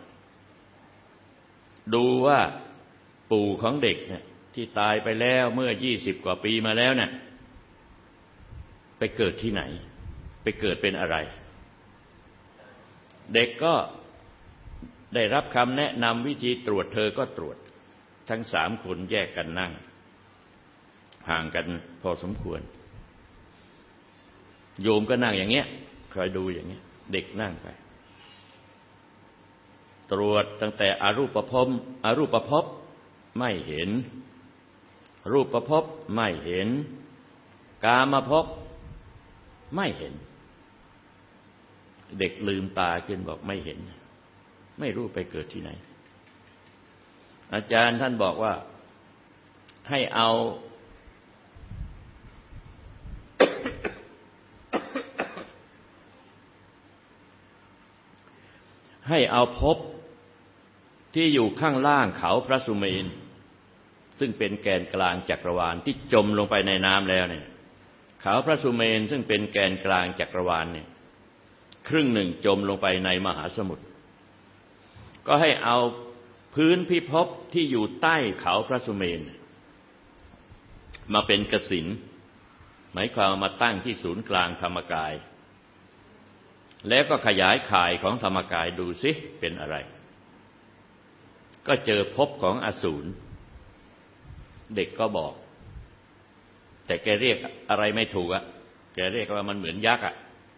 ดูว่าปู่ของเด็กเนี่ยที่ตายไปแล้วเมื่อยี่สิบกว่าปีมาแล้วเนี่ยไปเกิดที่ไหนไปเกิดเป็นอะไรเด็กก็ได้รับคำแนะนำวิธีตรวจเธอก็ตรวจทั้งสามคนแยกกันนั่งห่างกันพอสมควรโยมก็นั่งอย่างเงี้ยคอยดูอย่างเงี้ยเด็กนั่งไปตรวจตั้งแต่อรูปภพอรูปภพไม่เห็นรูปภพไม่เห็นกามภพไม่เห็นเด็กลืมตาขึ้นบอกไม่เห็นไม่รู้ไปเกิดที่ไหนอาจารย์ท่านบอกว่าให้เอาให้เอาภพที่อยู่ข้างล่างเขาพระสุเมรุซึ่งเป็นแกนกลางจักรวาลที่จมลงไปในน้ำแล้วเนี่ยเขาพระสุเมรุซึ่งเป็นแกนกลางจักรวาลเนี่ยครึ่งหนึ่งจมลงไปในมหาสมุทรก็ให้เอาพื้นพิภพที่อยู่ใต้เขาพระสุเมรุมาเป็นกสิณหมายความมาตั้งที่ศูนย์กลางธรรมกายแล้วก็ขยายข่ายของธรรมกายดูสิเป็นอะไรก็เจอภพของอสูรเด็กก็บอกแต่แกเรียกอะไรไม่ถูกอ่ะแกเรียกว่ามันเหมือนยักษ์อ่ะ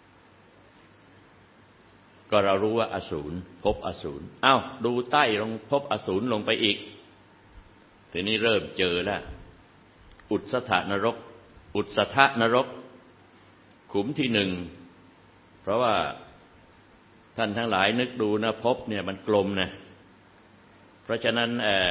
ก็เรารู้ว่าอสูรภพอสูรอ้าวดูใต้ลงภพอสูรลงไปอีกทีนี้เริ่มเจอแล้วอุสถนรกอุสถนรกขุมที่หนึ่งเพราะว่าท่านทั้งหลายนึกดูนะภพเนี่ยมันกลมนะเพราะฉะนั้นเอ่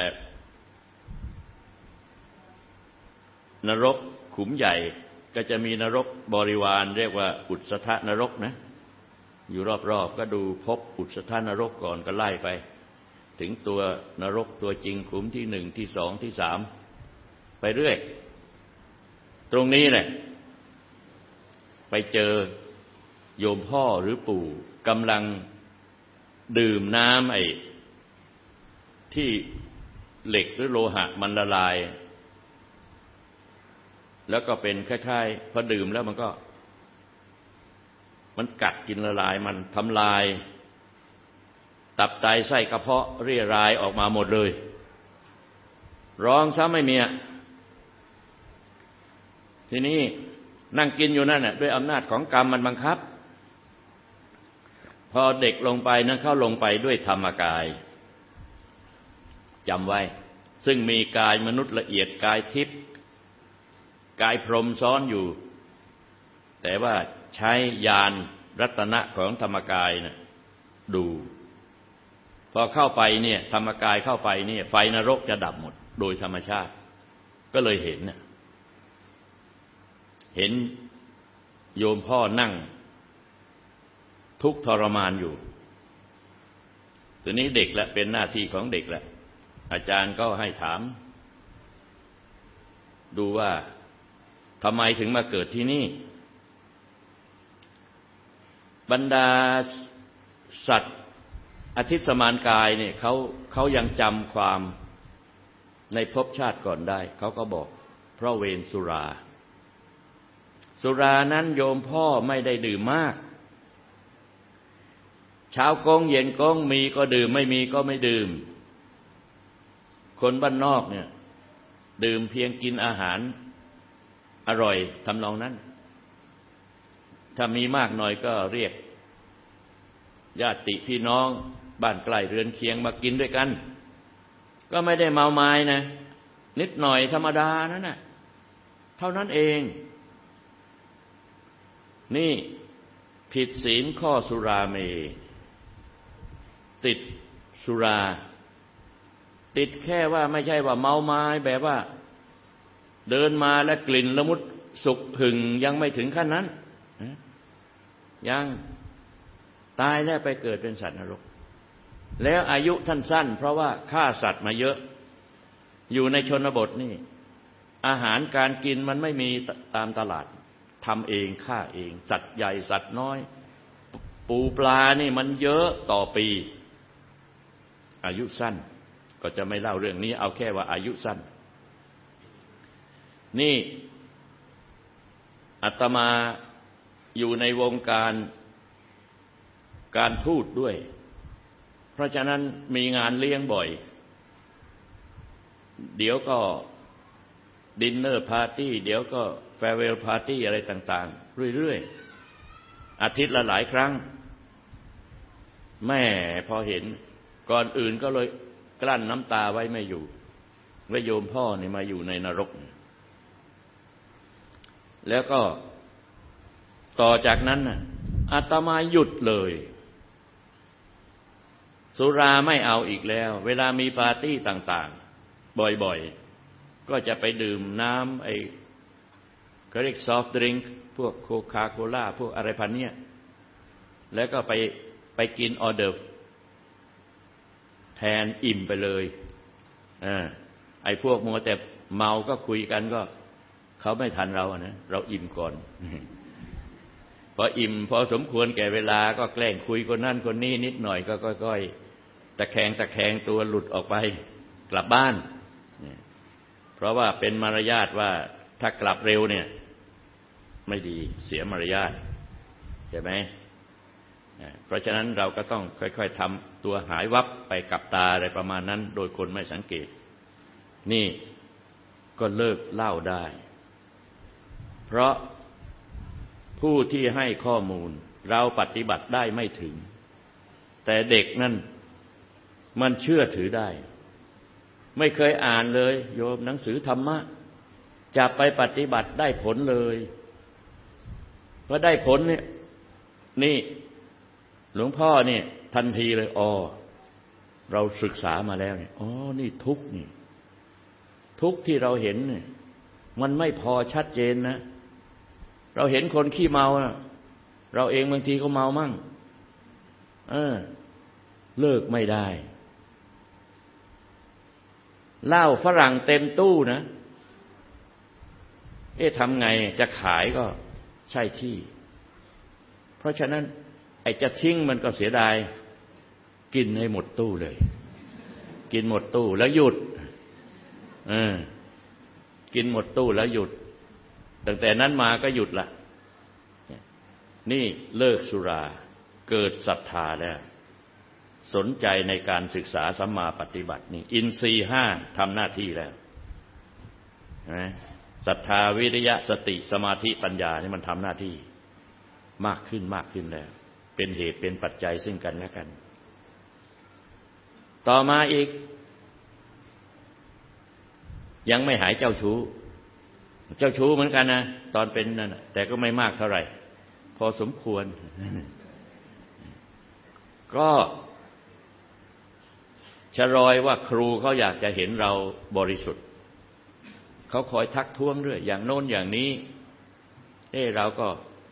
อนรกขุมใหญ่ก็จะมีนรกบริวารเรียกว่าอุสถนรกนะอยู่รอบๆก็ดูภพอุสถนรกก่อนก็ไล่ไปถึงตัวนรกตัวจริงขุมที่หนึ่งที่สองที่สามไปเรื่อยตรงนี้แหละไปเจอโยมพ่อหรือปู่กำลังดื่มน้ำไอ้ที่เหล็กหรือโลหะมันละลายแล้วก็เป็นคล้ายๆพอดื่มแล้วมันก็มันกัดกินละลายมันทำลายตับไตไส้กระเพาะเรี่ยรายออกมาหมดเลยร้องซะไม่มีทีนี้นั่งกินอยู่นั่นน่ะด้วยอำนาจของกรรมมันบังคับพอเด็กลงไปนั้นเข้าลงไปด้วยธรรมกายจำไว้ซึ่งมีกายมนุษย์ละเอียดกายทิพย์กายพรหมซ้อนอยู่แต่ว่าใช้ญาณรัตนะของธรรมกายน่ะดูพอเข้าไปเนี่ยธรรมกายเข้าไปเนี่ยไฟนรกจะดับหมดโดยธรรมชาติก็เลยเห็นน่ะเห็นโยมพ่อนั่งทุกข์ทรมานอยู่ทีนี้เด็กละเป็นหน้าที่ของเด็กละอาจารย์ก็ให้ถามดูว่าทำไมถึงมาเกิดที่นี่บรรดาสัตว์อธิสมานกายเนี่ยเขาเขายังจำความในภพชาติก่อนได้เขาก็บอกเพราะเวรสุราสุรานั้นโยมพ่อไม่ได้ดื่มมากเช้ากงเย็นกงมีก็ดื่มไม่มีก็ไม่ดื่มคนบ้านนอกเนี่ยดื่มเพียงกินอาหารอร่อยทำนองนั้นถ้ามีมากหน่อยก็เรียกญาติพี่น้องบ้านใกล้เรือนเคียงมากินด้วยกันก็ไม่ได้เมาไม้นะนิดหน่อยธรรมดานั่นน่ะเท่านั้นเองนี่ผิดศีลข้อสุราเมติดสุราติดแค่ว่าไม่ใช่ว่าเมาไม้แบบว่าเดินมาแล้วกลิ่นละมุดสุกหึงยังไม่ถึงขั้นนั้นยังตายแล้วไปเกิดเป็นสัตว์นรกแล้วอายุท่านสั้นเพราะว่าฆ่าสัตว์มาเยอะอยู่ในชนบทนี่อาหารการกินมันไม่มีตามตลาดทำเองฆ่าเองสัตว์ใหญ่สัตว์น้อยปูปลานี่มันเยอะต่อปีอายุสั้นก็จะไม่เล่าเรื่องนี้เอาแค่ว่าอายุสั้นนี่อาตมาอยู่ในวงการการพูดด้วยเพราะฉะนั้นมีงานเลี้ยงบ่อยเดี๋ยวก็ดินเนอร์ปาร์ตี้เดี๋ยวก็แฟร์เวลปาร์ตี้อะไรต่างๆเรื่อยๆอาทิตย์ละหลายครั้งแม่พอเห็นก่อนอื่นก็เลยกลั้นน้ำตาไว้ไม่อยู่ว่าโยมพ่อนี่มาอยู่ในนรกแล้วก็ต่อจากนั้นน่ะอาตมาหยุดเลยสุราไม่เอาอีกแล้วเวลามีปาร์ตี้ต่างๆบ่อยๆก็จะไปดื่มน้ำไอ้เขาเรียกซอฟต์ดริงก์พวกโคคาโคล่าพวกอะไรพันเนี้ยแล้วก็ไปไปกินออเดิร์ฟแทนอิ่มไปเลยอ่าไอ้พวกมัวแต่เมาก็คุยกันก็เขาไม่ทันเรานะเราอิ่มก่อนพออิ่มพอสมควรแก่เวลาก็แกล้งคุยคนนั่นคนนี้นิดหน่อยก็ค่อยๆตะแคงตะแคงตัวหลุดออกไปกลับบ้านเพราะว่าเป็นมารยาทว่าถ้ากลับเร็วเนี่ยไม่ดีเสียมารยาทใช่ไหมเพราะฉะนั้นเราก็ต้องค่อยๆทำตัวหายวับไปกับตาอะไรประมาณนั้นโดยคนไม่สังเกตนี่ก็เลิกเหล้าได้เพราะผู้ที่ให้ข้อมูลเราปฏิบัติได้ไม่ถึงแต่เด็กนั่นมันเชื่อถือได้ไม่เคยอ่านเลยโยมหนังสือธรรมะจับไปปฏิบัติได้ผลเลยพอได้ผลเนี่ยนี่หลวงพ่อเนี่ยทันทีเลยอ๋อเราศึกษามาแล้วเนี่ยอ๋อนี่ทุกข์นี่ทุกข์ที่เราเห็นเนี่ยมันไม่พอชัดเจนนะเราเห็นคนขี้เมานะเราเองบางทีก็เมามั่งเออเลิกไม่ได้เหล้าฝรั่งเต็มตู้นะเอ๊ะทำไงจะขายก็ใช่ที่เพราะฉะนั้นไอ้จะทิ้งมันก็เสียดายกินให้หมดตู้เลยกินหมดตู้แล้วหยุดเออกินหมดตู้แล้วหยุดตั้งแต่นั้นมาก็หยุดละนี่เลิกสุราเกิดศรัทธาแล้วสนใจในการศึกษาสัมมาปฏิบัตินี่อินทรีย์ห้าทำหน้าที่แล้วนะศรัทธาวิริยะสติสมาธิปัญญานี่มันทำหน้าที่มากขึ้นมากขึ้นแล้วเป็นเหตุเป็นปัจจัยซึ่งกันและกันต่อมาอีกยังไม่หายเจ้าชู้เจ้าชู้เหมือนกันนะตอนเป็นนั่นแต่ก็ไม่มากเท่าไหร่พอสมควรก็ชะรอยว่าครูเขาอยากจะเห็นเราบริสุทธิ์เขาคอยทักท้วงเรื่อยอย่างโน้นอย่างนี้เอ้เราก็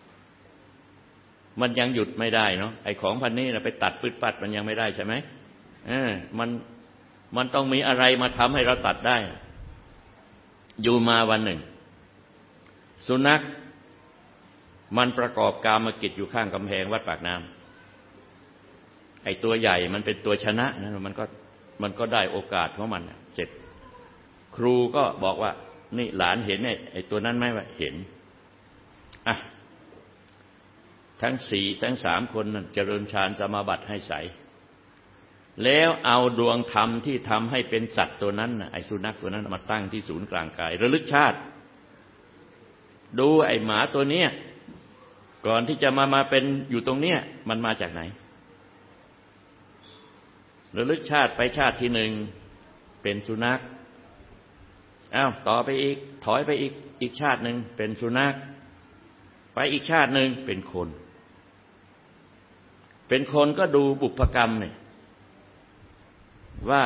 มันยังหยุดไม่ได้เนาะไอ้ของพันนี้นะไปตัดปืดปัดมันยังไม่ได้ใช่ไหมเออมันมันต้องมีอะไรมาทำให้เราตัดได้อยู่มาวันหนึ่งสุนัขมันประกอบกามกิจอยู่ข้างกำแพงวัดปากน้ำไอ้ตัวใหญ่มันเป็นตัวชนะนะมันก็มันก็ได้โอกาสของมันเสร็จครูก็บอกว่านี่หลานเห็นไอ้ไอ้ตัวนั้นไหมว่าเห็นอ่ะทั้งสี่ทั้งสามคนนั้นเจริญฌานสมาบัติให้ใสแล้วเอาดวงธรรมที่ทำให้เป็นสัตว์ตัวนั้นน่ะไอ้สุนัขตัวนั้นมาตั้งที่ศูนย์กลางกายระลึกชาติดูไอ้หมาตัวเนี้ยก่อนที่จะมามาเป็นอยู่ตรงเนี้ยมันมาจากไหนระลึกชาติไปชาติที่หนึ่งเป็นสุนัขอ้าวต่อไปอีกถอยไปอีกอีกชาติหนึ่งเป็นสุนัขไปอีกชาติหนึ่งเป็นคนเป็นคนก็ดูบุพกรรมเนี่ยว่า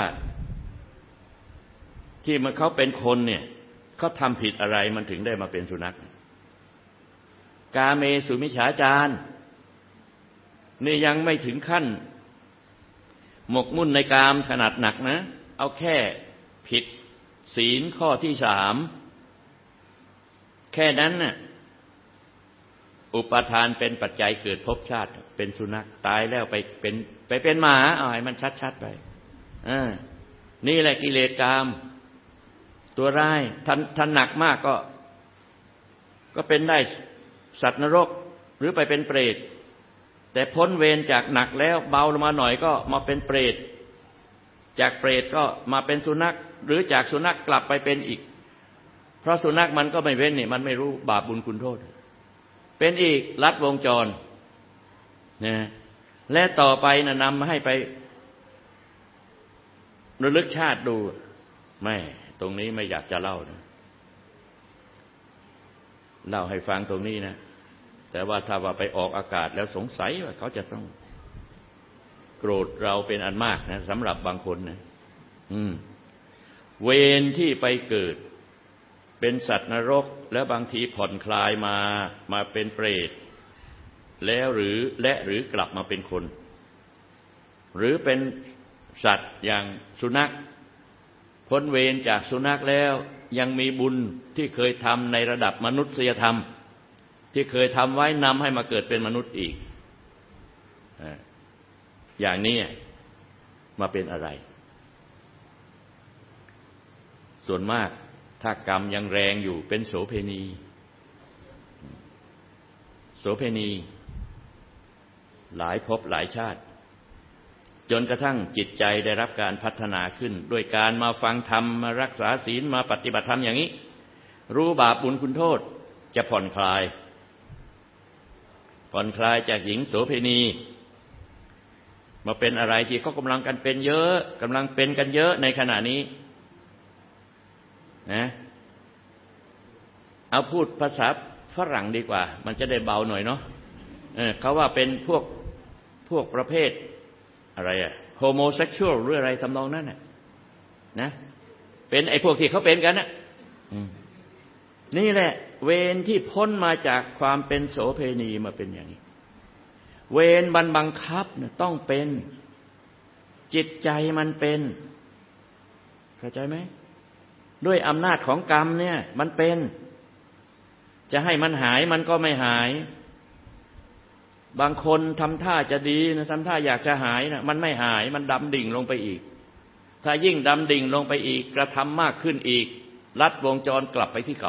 ที่มันเขาเป็นคนเนี่ยเขาทำผิดอะไรมันถึงได้มาเป็นสุนัขกาเมสุมิจฉาจารนี่ยังไม่ถึงขั้นหมกมุ่นในกามขนาดหนักนะเอาแค่ผิดศีลข้อที่สามแค่นั้นน่ะอุปทานเป็นปัจจัยเกิดภพชาติเป็นสุนัขตายแล้วไปเป็นไปเป็นหมาเอาให้มันชัดๆไปอ่านี่แหละกิเลสกามตัวร้ายท่านท่านหนักมากก็ก็เป็นได้สัตว์นรกหรือไปเป็นเปรตแต่พ้นเวรจากหนักแล้วเบาลงมาหน่อยก็มาเป็นเปรตจากเปรตก็มาเป็นสุนัขหรือจากสุนัขกลับไปเป็นอีกเพราะสุนัขมันก็ไม่เว้นนี่มันไม่รู้บาปบุญคุณโทษเป็นอีกลัดวงจรนะและต่อไปนะนำมาให้ไประลึกชาติดูไม่ตรงนี้ไม่อยากจะเล่านะเล่าให้ฟังตรงนี้นะแต่ว่าถ้าว่าไปออกอากาศแล้วสงสัยว่าเขาจะต้องโกรธเราเป็นอันมากนะสำหรับบางคนนะอืมเวรที่ไปเกิดเป็นสัตว์นรกแล้วบางทีผ่อนคลายมามาเป็นเปรตแล้วหรือและหรือกลับมาเป็นคนหรือเป็นสัตว์อย่างสุนัขพ้นเวรจากสุนัขแล้วยังมีบุญที่เคยทำในระดับมนุษยธรรมที่เคยทำไว้นำให้มาเกิดเป็นมนุษย์อีกอย่างนี้มาเป็นอะไรส่วนมากถ้ากรรมยังแรงอยู่เป็นโสเภณีโสเภณีหลายภพหลายชาติจนกระทั่งจิตใจได้รับการพัฒนาขึ้นด้วยการมาฟังธรรมมารักษาศีลมาปฏิบัติธรรมอย่างนี้รู้บาปบุญคุณโทษจะผ่อนคลายผ่อนคลายจากหญิงโสเภณีมาเป็นอะไรที่เขากำลังกันเป็นเยอะกำลังเป็นกันเยอะในขณะนี้นะเอาพูดภาษาฝรั่งดีกว่ามันจะได้เบาหน่อยเนาะเออเขาว่าเป็นพวกพวกประเภทอะไรอะโฮโมเซ็กชวลหรืออะไรทำนองนั้นน่ะนะเป็นไอ้พวกที่เขาเป็นกันน่ะนี่แหละเวรที่พ้นมาจากความเป็นโสเภณีมาเป็นอย่างนี้เวรบันบังคับเนี่ยต้องเป็นจิตใจมันเป็นเข้าใจไหมด้วยอำนาจของกรรมเนี่ยมันเป็นจะให้มันหายมันก็ไม่หายบางคนทำท่าจะดีนะทำท่าอยากจะหายนะมันไม่หายมันดำดิ่งลงไปอีกถ้ายิ่งดำดิ่งลงไปอีกกระทำมากขึ้นอีกลัดวงจรกลับไปที่เก่า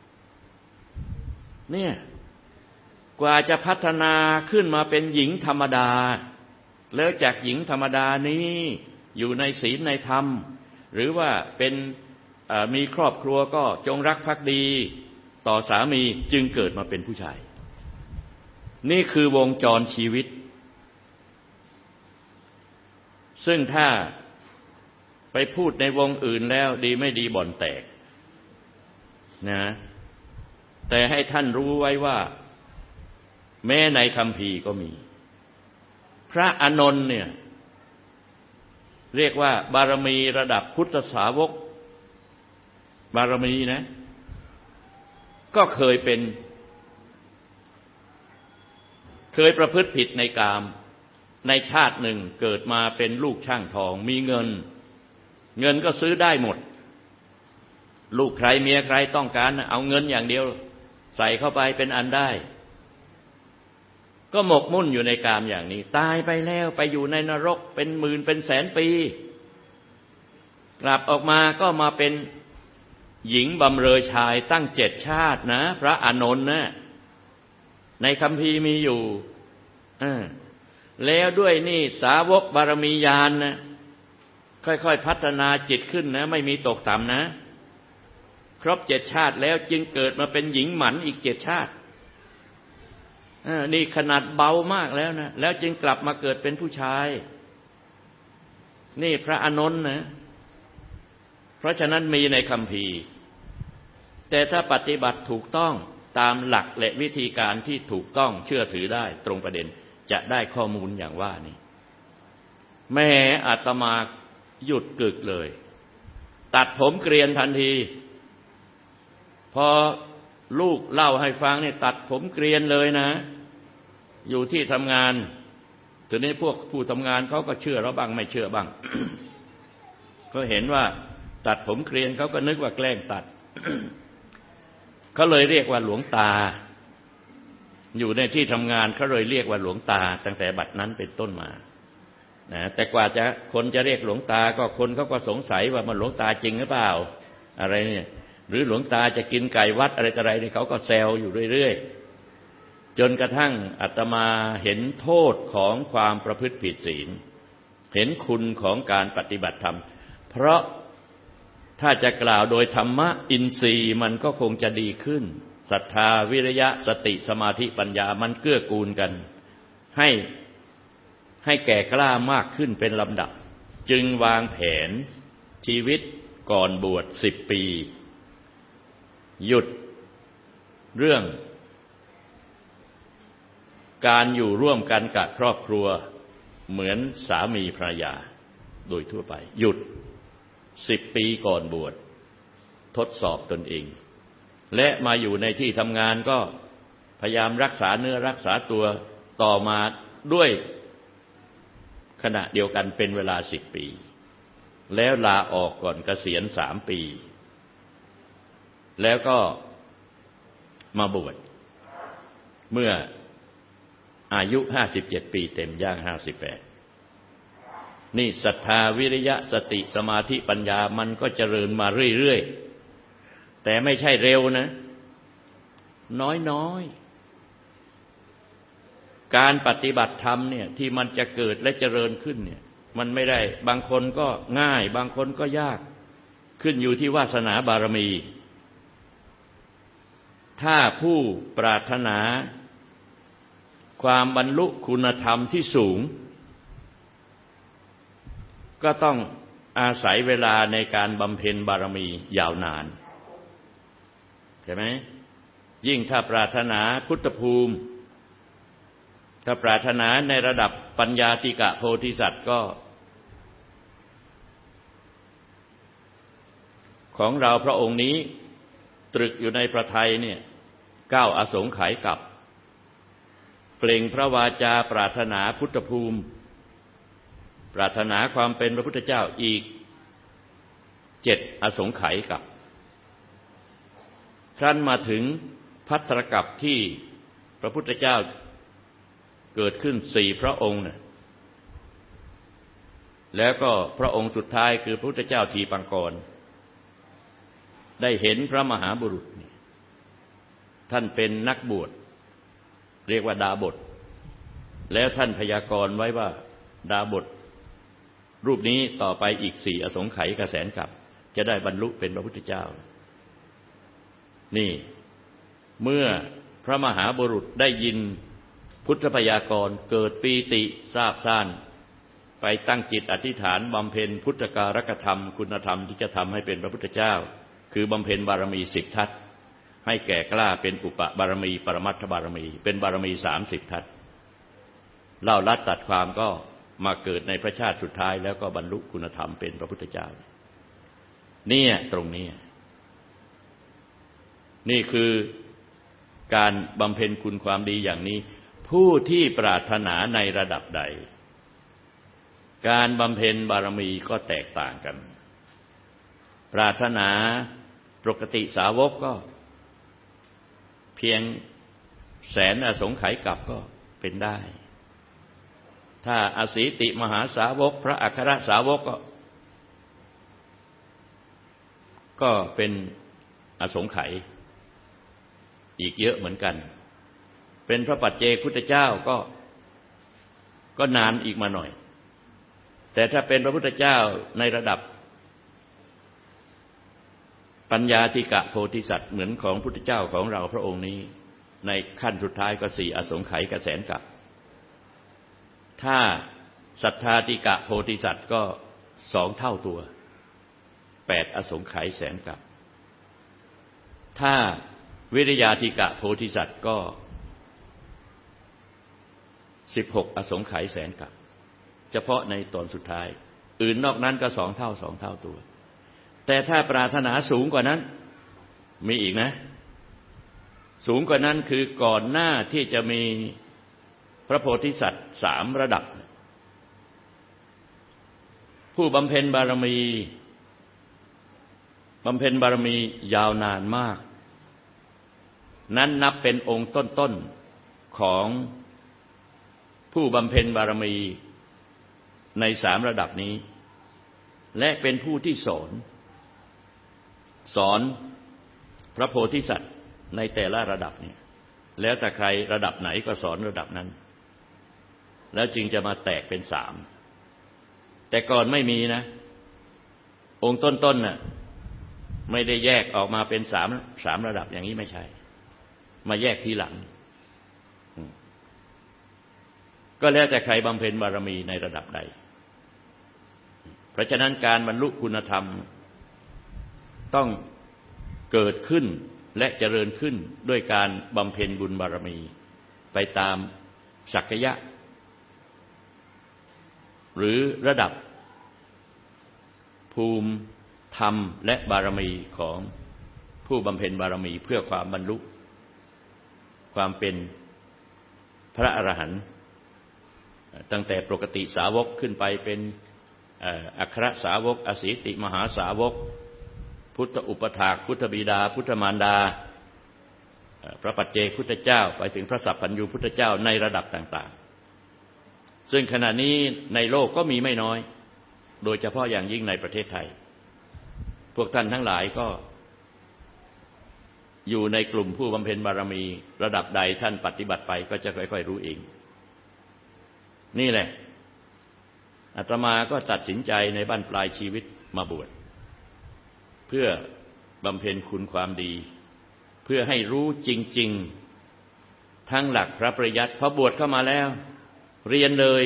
เนี่ยกว่าจะพัฒนาขึ้นมาเป็นหญิงธรรมดาแล้วจากหญิงธรรมดานี้อยู่ในศีลในธรรมหรือว่าเป็นมีครอบครัวก็จงรักภักดีต่อสามีจึงเกิดมาเป็นผู้ชายนี่คือวงจรชีวิตซึ่งถ้าไปพูดในวงอื่นแล้วดีไม่ดีบ่อนแตกนะแต่ให้ท่านรู้ไว้ว่าแม้ในคัมภีร์ก็มีพระอานนท์เนี่ยเรียกว่าบารมีระดับพุทธสาวกบารมีนะก็เคยเป็นเคยประพฤติผิดในกามในชาติหนึ่งเกิดมาเป็นลูกช่างทองมีเงินเงินก็ซื้อได้หมดลูกใครเมียใครต้องการเอาเงินอย่างเดียวใส่เข้าไปเป็นอันได้ก็หมกมุ่นอยู่ในกามอย่างนี้ตายไปแล้วไปอยู่ในนรกเป็นหมื่นเป็นแสนปีกลับออกมาก็มาเป็นหญิงบำเรอชายตั้งเจ็ดชาตินะพระอานนท์นะในคัมภีร์มีอยู่แล้วด้วยนี่สาวกบารมีญาณนะค่อยๆพัฒนาจิตขึ้นนะไม่มีตกต่ำนะครบเจ็ดชาติแล้วจึงเกิดมาเป็นหญิงหมันอีกเจ็ดชาตินี่ขนาดเบามากแล้วนะแล้วจึงกลับมาเกิดเป็นผู้ชายนี่พระอานนท์นะเพราะฉะนั้นมีในคัมภีร์แต่ถ้าปฏิบัติถูกต้องตามหลักและวิธีการที่ถูกต้องเชื่อถือได้ตรงประเด็นจะได้ข้อมูลอย่างว่านี่แม่อาตมาหยุดกึกเลยตัดผมเกรียนทันทีพอลูกเล่าให้ฟังนี่ตัดผมเกรียนเลยนะอยู่ที่ทำงานทีนี้พวกผู้ทำงานเขาก็เชื่อเราบ้างไม่เชื่อบ้าง เขาเห็นว่าตัดผมเกรียนเขาก็นึกว่าแกล้งตัด เขาเลยเรียกว่าหลวงตาอยู่ในที่ทำงานเขาเลยเรียกว่าหลวงตาตั้งแต่บัดนั้นเป็นต้นมานะแต่กว่าจะคนจะเรียกหลวงตาก็คนเขาก็สงสัยว่ามันหลวงตาจริงหรือเปล่าอะไรเนี่ยหรือหลวงตาจะกินไก่วัดอะไรต่ออะไรนี่เขาก็แซวอยู่เรื่อยๆจนกระทั่งอาตมาเห็นโทษของความประพฤติผิดศีลเห็นคุณของการปฏิบัติธรรมเพราะถ้าจะกล่าวโดยธรรมะอินทรีย์มันก็คงจะดีขึ้นศรัทธาวิริยะสติสมาธิปัญญามันเกื้อกูลกันให้ให้แก่กล้ามากขึ้นเป็นลำดับจึงวางแผนชีวิตก่อนบวชสิบปีหยุดเรื่องการอยู่ร่วมกันกับครอบครัวเหมือนสามีภรรยาโดยทั่วไปหยุดสิบปีก่อนบวชทดสอบตนเองและมาอยู่ในที่ทำงานก็พยายามรักษาเนื้อรักษาตัวต่อมาด้วยขขณะเดียวกันเป็นเวลาสิบปีแล้วลาออกก่อนเกษียณสามปีแล้วก็มาบวชเมื่ออายุห้าสิบเจ็ดปีเต็มย่างห้าสิบแปดนี่ศรัทธาวิริยะสติสมาธิปัญญามันก็เจริญมาเรื่อยๆแต่ไม่ใช่เร็วนะน้อยๆการปฏิบัติธรรมเนี่ยที่มันจะเกิดและเจริญขึ้นเนี่ยมันไม่ได้บางคนก็ง่ายบางคนก็ยากขึ้นอยู่ที่วาสนาบารมีถ้าผู้ปรารถนาความบรรลุคุณธรรมที่สูงก็ต้องอาศัยเวลาในการบำเพ็ญบารมียาวนานใช่ไหมยิ่งถ้าปรารถนาพุทธภูมิถ้าปรารถนาในระดับปัญญาติกะโพธิสัตว์ก็ของเราพระองค์นี้ตรึกอยู่ในพระทัยเนี่ยเก้าอสงไขยกับเปล่งพระวาจาปรารถนาพุทธภูมิปรารถนาความเป็นพระพุทธเจ้าอีกเจ็ดอสงไขยกับครั้นมาถึงภัตตรกัปที่พระพุทธเจ้าเกิดขึ้นสี่พระองค์เนี่ยแล้วก็พระองค์สุดท้ายคือพระพุทธเจ้าทีปังกรได้เห็นพระมหาบุรุษท่านเป็นนักบวชเรียกว่าดาบทแล้วท่านพยากรณ์ไว้ว่าดาบทรูปนี้ต่อไปอีกสี่อสงไขยกแสนกับจะได้บรรลุเป็นพระพุทธเจ้านี่เมื่อพระมหาบุรุษได้ยินพุทธพยากรณ์เกิดปีติซาบซ่านไปตั้งจิตอธิษฐานบำเพ็ญพุทธการกธรรมคุณธรรมที่จะทำให้เป็นพระพุทธเจ้าคือบำเพ็ญบารมีสิบทัศให้แก่กล้าเป็นอุปบารมีปรมัตถบารมีเป็นบารมีสามสิบทัศเล่าลัดตัดความก็มาเกิดในพระชาติสุดท้ายแล้วก็บรรลุคุณธรรมเป็นพระพุทธเจ้าเนี่ยตรงนี้นี่คือการบำเพ็ญคุณความดีอย่างนี้ผู้ที่ปรารถนาในระดับใดการบำเพ็ญบารมีก็แตกต่างกันปรารถนาปกติสาวกก็เพียงแสนอสงไขยกับก็เป็นได้ถ้าอสีติมหาสาวกพระอัครสาวกก็ก็เป็นอสงไขยอีกเยอะเหมือนกันเป็นพระปัจเจกพุทธเจ้าก็ก็นานอีกมาหน่อยแต่ถ้าเป็นพระพุทธเจ้าในระดับปัญญาธิกะโพธิสัตว์เหมือนของพุทธเจ้าของเราพระองค์นี้ในขั้นสุดท้ายก็สี่อสงไขยกแสนกับถ้าสัทธาธิกะโพธิสัตว์ก็สองเท่าตัวแปดอสงไขยแสนกับถ้าวิริยาธิกะโพธิสัตว์ก็สิบหกอสงไขยแสนกับเฉพาะในตอนสุดท้ายอื่นนอกนั้นก็สองเท่าสองเท่าตัวแต่ถ้าปรารถนาสูงกว่านั้นมีอีกนะสูงกว่านั้นคือก่อนหน้าที่จะมีพระโพธิสัตว์สามระดับผู้บำเพ็ญบารมีบำเพ็ญบารมียาวนานมากนั้นนับเป็นองค์ต้นๆของผู้บำเพ็ญบารมีในสามระดับนี้และเป็นผู้ที่สอนสอนพระโพธิสัตว์ในแต่ละระดับเนี่ยแล้วแต่ใครระดับไหนก็สอนระดับนั้นแล้วจึงจะมาแตกเป็นสามแต่ก่อนไม่มีนะองค์ต้นๆน่ะไม่ได้แยกออกมาเป็นสามสามระดับอย่างนี้ไม่ใช่มาแยกทีหลังก็แล้วแต่ใครบำเพ็ญบารมีในระดับใดเพราะฉะนั้นการบรรลุคุณธรรมต้องเกิดขึ้นและเจริญขึ้นด้วยการบำเพ็ญบุญบารมีไปตามศักยะหรือระดับภูมิธรรมและบารมีของผู้บำเพ็ญบารมีเพื่อความบรรลุความเป็นพระอรหันต์ตั้งแต่ปกติสาวกขึ้นไปเป็นอัครสาวกอสีติมหาสาวกพุทธอุปถากพุทธบิดาพุทธมารดาพระปัจเจกพุทธเจ้าไปถึงพระสัพพัญญูพุทธเจ้าในระดับต่างๆซึ่งขณะนี้ในโลกก็มีไม่น้อยโดยเฉพาะอย่างยิ่งในประเทศไทยพวกท่านทั้งหลายก็อยู่ในกลุ่มผู้บำเพ็ญบารมีระดับใดท่านปฏิบัติไปก็จะค่อยๆรู้เองนี่แหละอาตมาก็ตัดสินใจในบั้นปลายชีวิตมาบวชเพื่อบำเพ็ญคุณความดีเพื่อให้รู้จริงๆทั้งหลักพระปริยัติพอบวชเข้ามาแล้วเรียนเลย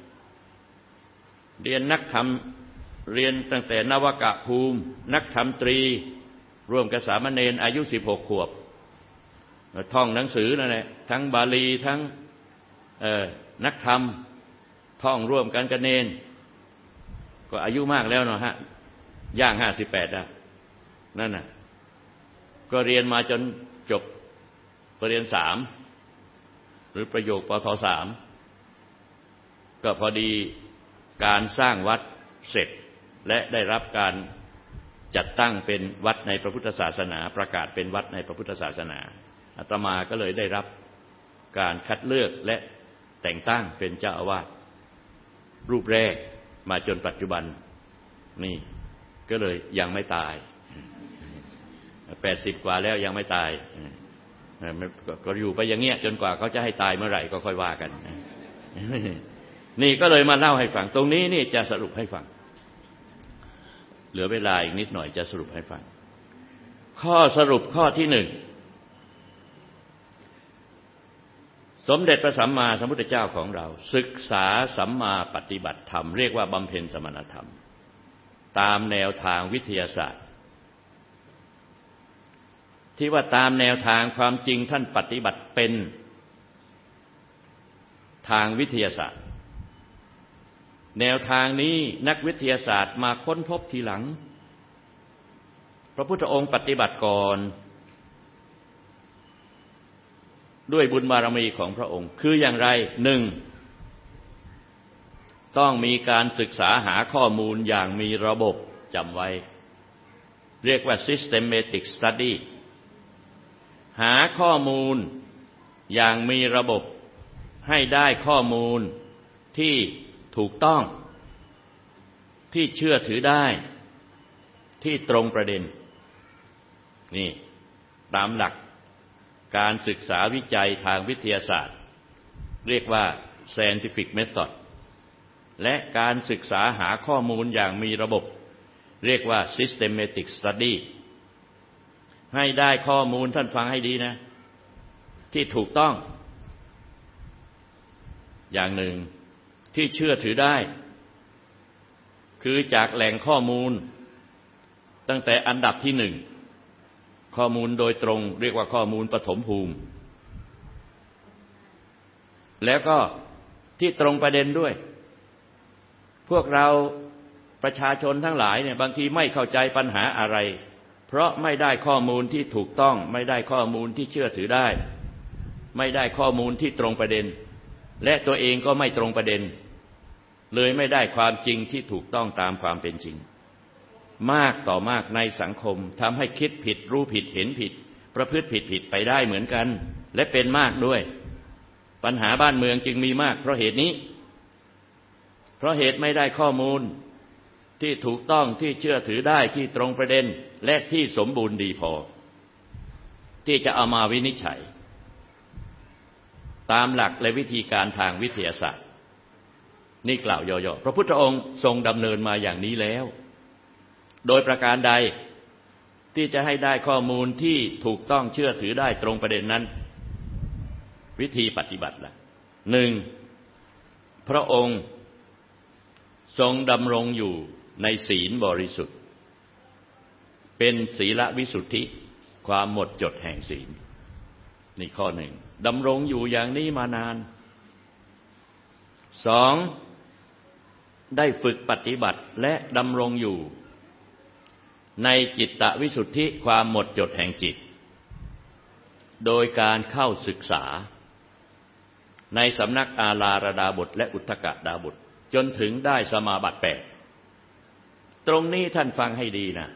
เรียนนักธรรมเรียนตั้งแต่นวกะภูมินักธรรมตรีร่วมกับสามเณรอายุสิบหกขวบท่องหนังสือนั่นแหละทั้งบาลีทั้งเอ่อนักธรรมท่องร่วมกันกับเณรก็อายุมากแล้วเนาะฮะย่างห้าสิบแปดอ่ะนั่นน่ะก็เรียนมาจนจบปริญญาสามหรือประโยคปทสามก็พอดีการสร้างวัดเสร็จและได้รับการจัดตั้งเป็นวัดในพระพุทธศาสนาประกาศเป็นวัดในพระพุทธศาสนาอาตมาก็เลยได้รับการคัดเลือกและแต่งตั้งเป็นเจ้าอาวาสรูปแรกมาจนปัจจุบันนี่ก็เลยยังไม่ตายแปดสิบกว่าแล้วยังไม่ตายก็อยู่ไปอย่างเงี้ยจนกว่าเขาจะให้ตายเมื่อไหร่ก็ค่อยว่ากันนี่ก็เลยมาเล่าให้ฟังตรงนี้นี่จะสรุปให้ฟังเหลือเวลาอีกนิดหน่อยจะสรุปให้ฟังข้อสรุปข้อที่หนึ่งสมเด็จพระสัมมาสัมพุทธเจ้าของเราศึกษาสัมมาปฏิบัติธรรมเรียกว่าบำเพ็ญสมณธรรมตามแนวทางวิทยาศาสตร์ที่ว่าตามแนวทางความจริงท่านปฏิบัติเป็นทางวิทยาศาสตร์แนวทางนี้นักวิทยาศาสตร์มาค้นพบทีหลังพระพุทธองค์ปฏิบัติก่อนด้วยบุญบารมีของพระองค์คืออย่างไรหนึ่งต้องมีการศึกษาหาข้อมูลอย่างมีระบบจำไว้เรียกว่า systematic study หาข้อมูลอย่างมีระบบให้ได้ข้อมูลที่ถูกต้องที่เชื่อถือได้ที่ตรงประเด็นนี่ตามหลักการศึกษาวิจัยทางวิทยาศาสตร์เรียกว่า scientific method และการศึกษาหาข้อมูลอย่างมีระบบเรียกว่า systematic study ให้ได้ข้อมูลท่านฟังให้ดีนะที่ถูกต้องอย่างหนึ่งที่เชื่อถือได้คือจากแหล่งข้อมูลตั้งแต่อันดับที่หนึ่งข้อมูลโดยตรงเรียกว่าข้อมูลปฐมภูมิแล้วก็ที่ตรงประเด็นด้วยพวกเราประชาชนทั้งหลายเนี่ยบางทีไม่เข้าใจปัญหาอะไรเพราะไม่ได้ข้อมูลที่ถูกต้องไม่ได้ข้อมูลที่เชื่อถือได้ไม่ได้ข้อมูลที่ตรงประเด็นและตัวเองก็ไม่ตรงประเด็นเลยไม่ได้ความจริงที่ถูกต้องตามความเป็นจริงมากต่อมากในสังคมทำให้คิดผิดรู้ผิดเห็นผิดประพฤติผิดผิดไปได้เหมือนกันและเป็นมากด้วยปัญหาบ้านเมืองจึงมีมากเพราะเหตุนี้เพราะเหตุไม่ได้ข้อมูลที่ถูกต้องที่เชื่อถือได้ที่ตรงประเด็นและที่สมบูรณ์ดีพอที่จะเอามาวินิจฉัยตามหลักและวิธีการทางวิทยาศาสตร์นี่กล่าวย่อๆพระพุทธองค์ทรงดำเนินมาอย่างนี้แล้วโดยประการใดที่จะให้ได้ข้อมูลที่ถูกต้องเชื่อถือได้ตรงประเด็นนั้นวิธีปฏิบัติล่ะหนึ่งพระองค์ทรงดำรงอยู่ในศีลบริสุทธิ์เป็นศีลวิสุทธิความหมดจดแห่งศีลนี่ข้อหนึ่งดำรงอยู่อย่างนี้มานานสองได้ฝึกปฏิบัติและดำรงอยู่ในจิตตวิสุทธิความหมดจดแห่งจิตโดยการเข้าศึกษาในสำนักอาลาระดาบทและอุทธกดาบทจนถึงได้สมาบัติแปดตรงนี้ท่านฟังให้ดีนะ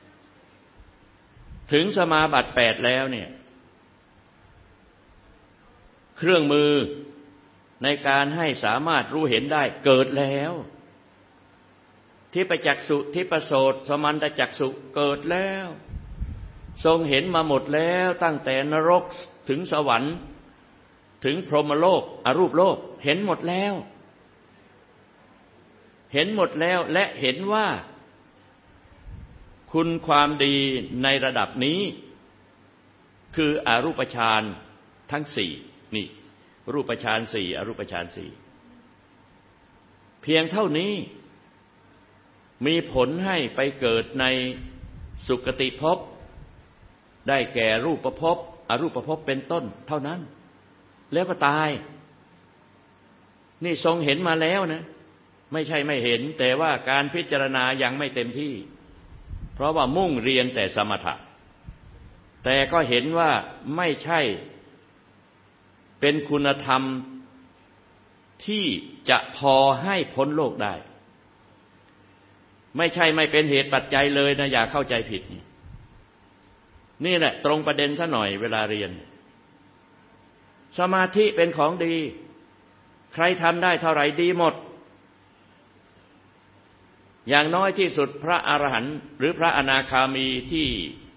ถึงสมาบัติแปดแล้วเนี่ยเครื่องมือในการให้สามารถรู้เห็นได้เกิดแล้วทิพจักษุทิพโสตสมันตจักษุเกิดแล้วทรงเห็นมาหมดแล้วตั้งแต่นรกถึงสวรรค์ถึงพรหมโลกอรูปโลกเห็นหมดแล้วเห็นหมดแล้วและเห็นว่าคุณความดีในระดับนี้คืออรูปฌานทั้งสี่นี่รูปฌานสี่อรูปฌานสี่เพียงเท่านี้มีผลให้ไปเกิดในสุคติภพได้แก่รูปภพอรูปภพเป็นต้นเท่านั้นแล้วก็ตายนี่ทรงเห็นมาแล้วนะไม่ใช่ไม่เห็นแต่ว่าการพิจารณายังไม่เต็มที่เพราะว่ามุ่งเรียนแต่สมถะแต่ก็เห็นว่าไม่ใช่เป็นคุณธรรมที่จะพอให้พ้นโลกได้ไม่ใช่ไม่เป็นเหตุปัจจัยเลยนะอย่าเข้าใจผิดนี่แหละตรงประเด็นซะหน่อยเวลาเรียนสมาธิเป็นของดีใครทำได้เท่าไหร่ดีหมดอย่างน้อยที่สุดพระอรหันต์หรือพระอนาคามีที่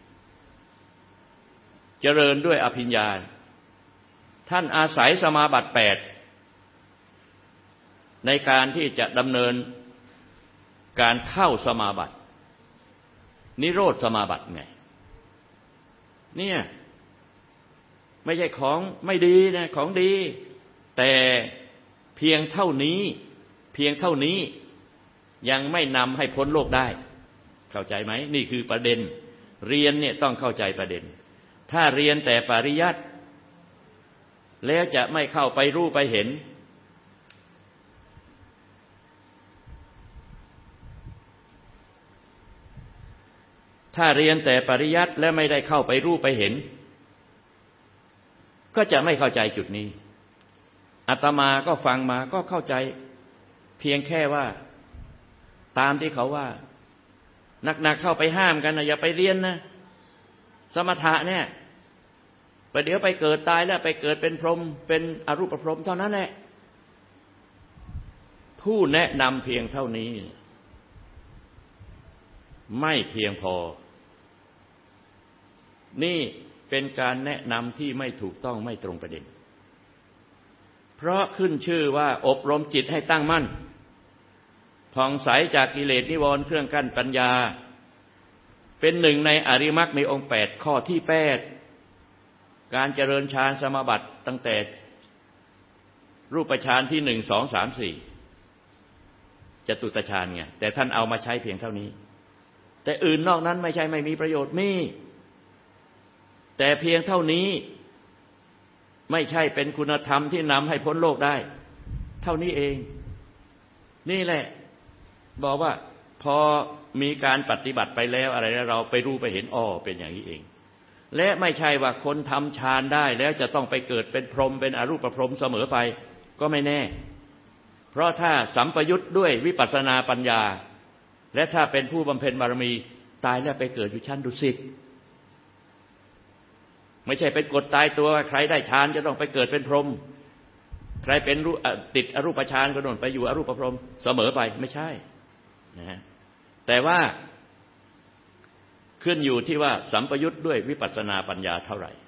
เจริญด้วยอภิญญาท่านอาศัยสมาบัติแปดในการที่จะดำเนินการเข้าสมาบัตินิโรธสมาบัติไงเนี่ยไม่ใช่ของไม่ดีนะของดีแต่เพียงเท่านี้เพียงเท่านี้ยังไม่นำให้พ้นโลกได้เข้าใจไหมนี่คือประเด็นเรียนเนี่ยต้องเข้าใจประเด็นถ้าเรียนแต่ปริยัติแล้วจะไม่เข้าไปรู้ไปเห็นถ้าเรียนแต่ปริยัติและไม่ได้เข้าไปรู้ไปเห็นก็จะไม่เข้าใจจุดนี้อาตมาก็ฟังมาก็เข้าใจเพียงแค่ว่าตามที่เขาว่าหนักๆเข้าไปห้ามกันนะอย่าไปเรียนนะสมถะเนี่ยประเดี๋ยวไปเกิดตายแล้วไปเกิดเป็นพรหมเป็นอรูปพรหมเท่านั้นแหละผู้แนะนำเพียงเท่านี้ไม่เพียงพอนี่เป็นการแนะนำที่ไม่ถูกต้องไม่ตรงประเด็นเพราะขึ้นชื่อว่าอบรมจิตให้ตั้งมั่นผ่องใสจากกิเลสนิวรณ์เครื่องกั้นปัญญาเป็นหนึ่งในอริยมรรคในองค์แปดข้อที่แปดการเจริญฌานสมาบัติตั้งแต่รูปฌานที่หนึ่งสองสามสี่จตุตฌานไงแต่ท่านเอามาใช้เพียงเท่านี้แต่อื่นนอกนั้นไม่ใช่ไม่มีประโยชน์มีแต่เพียงเท่านี้ไม่ใช่เป็นคุณธรรมที่นำให้พ้นโลกได้เท่านี้เองนี่แหละบอกว่าพอมีการปฏิบัติไปแล้วอะไรแล้วเราไปรู้ไปเห็นอ้อเป็นอย่างนี้เองและไม่ใช่ว่าคนทำฌานได้แล้วจะต้องไปเกิดเป็นพรหมเป็นอรูปพรหมเสมอไปก็ไม่แน่เพราะถ้าสัมปยุตด้วยวิปัสสนาปัญญาและถ้าเป็นผู้บำเพ็ญบารมีตายแล้วไปเกิดอยู่ชั้นดุสิตไม่ใช่เป็นกฎตายตัวว่าใครได้ฌานจะต้องไปเกิดเป็นพรหมใครเป็นติดอรูปฌานก็โดนไปอยู่อรูปพรหมเสมอไปไม่ใช่นะแต่ว่าขึ้นอยู่ที่ว่าสัมปยุตด้วยวิปัสสนาปัญญาเท่าไหร่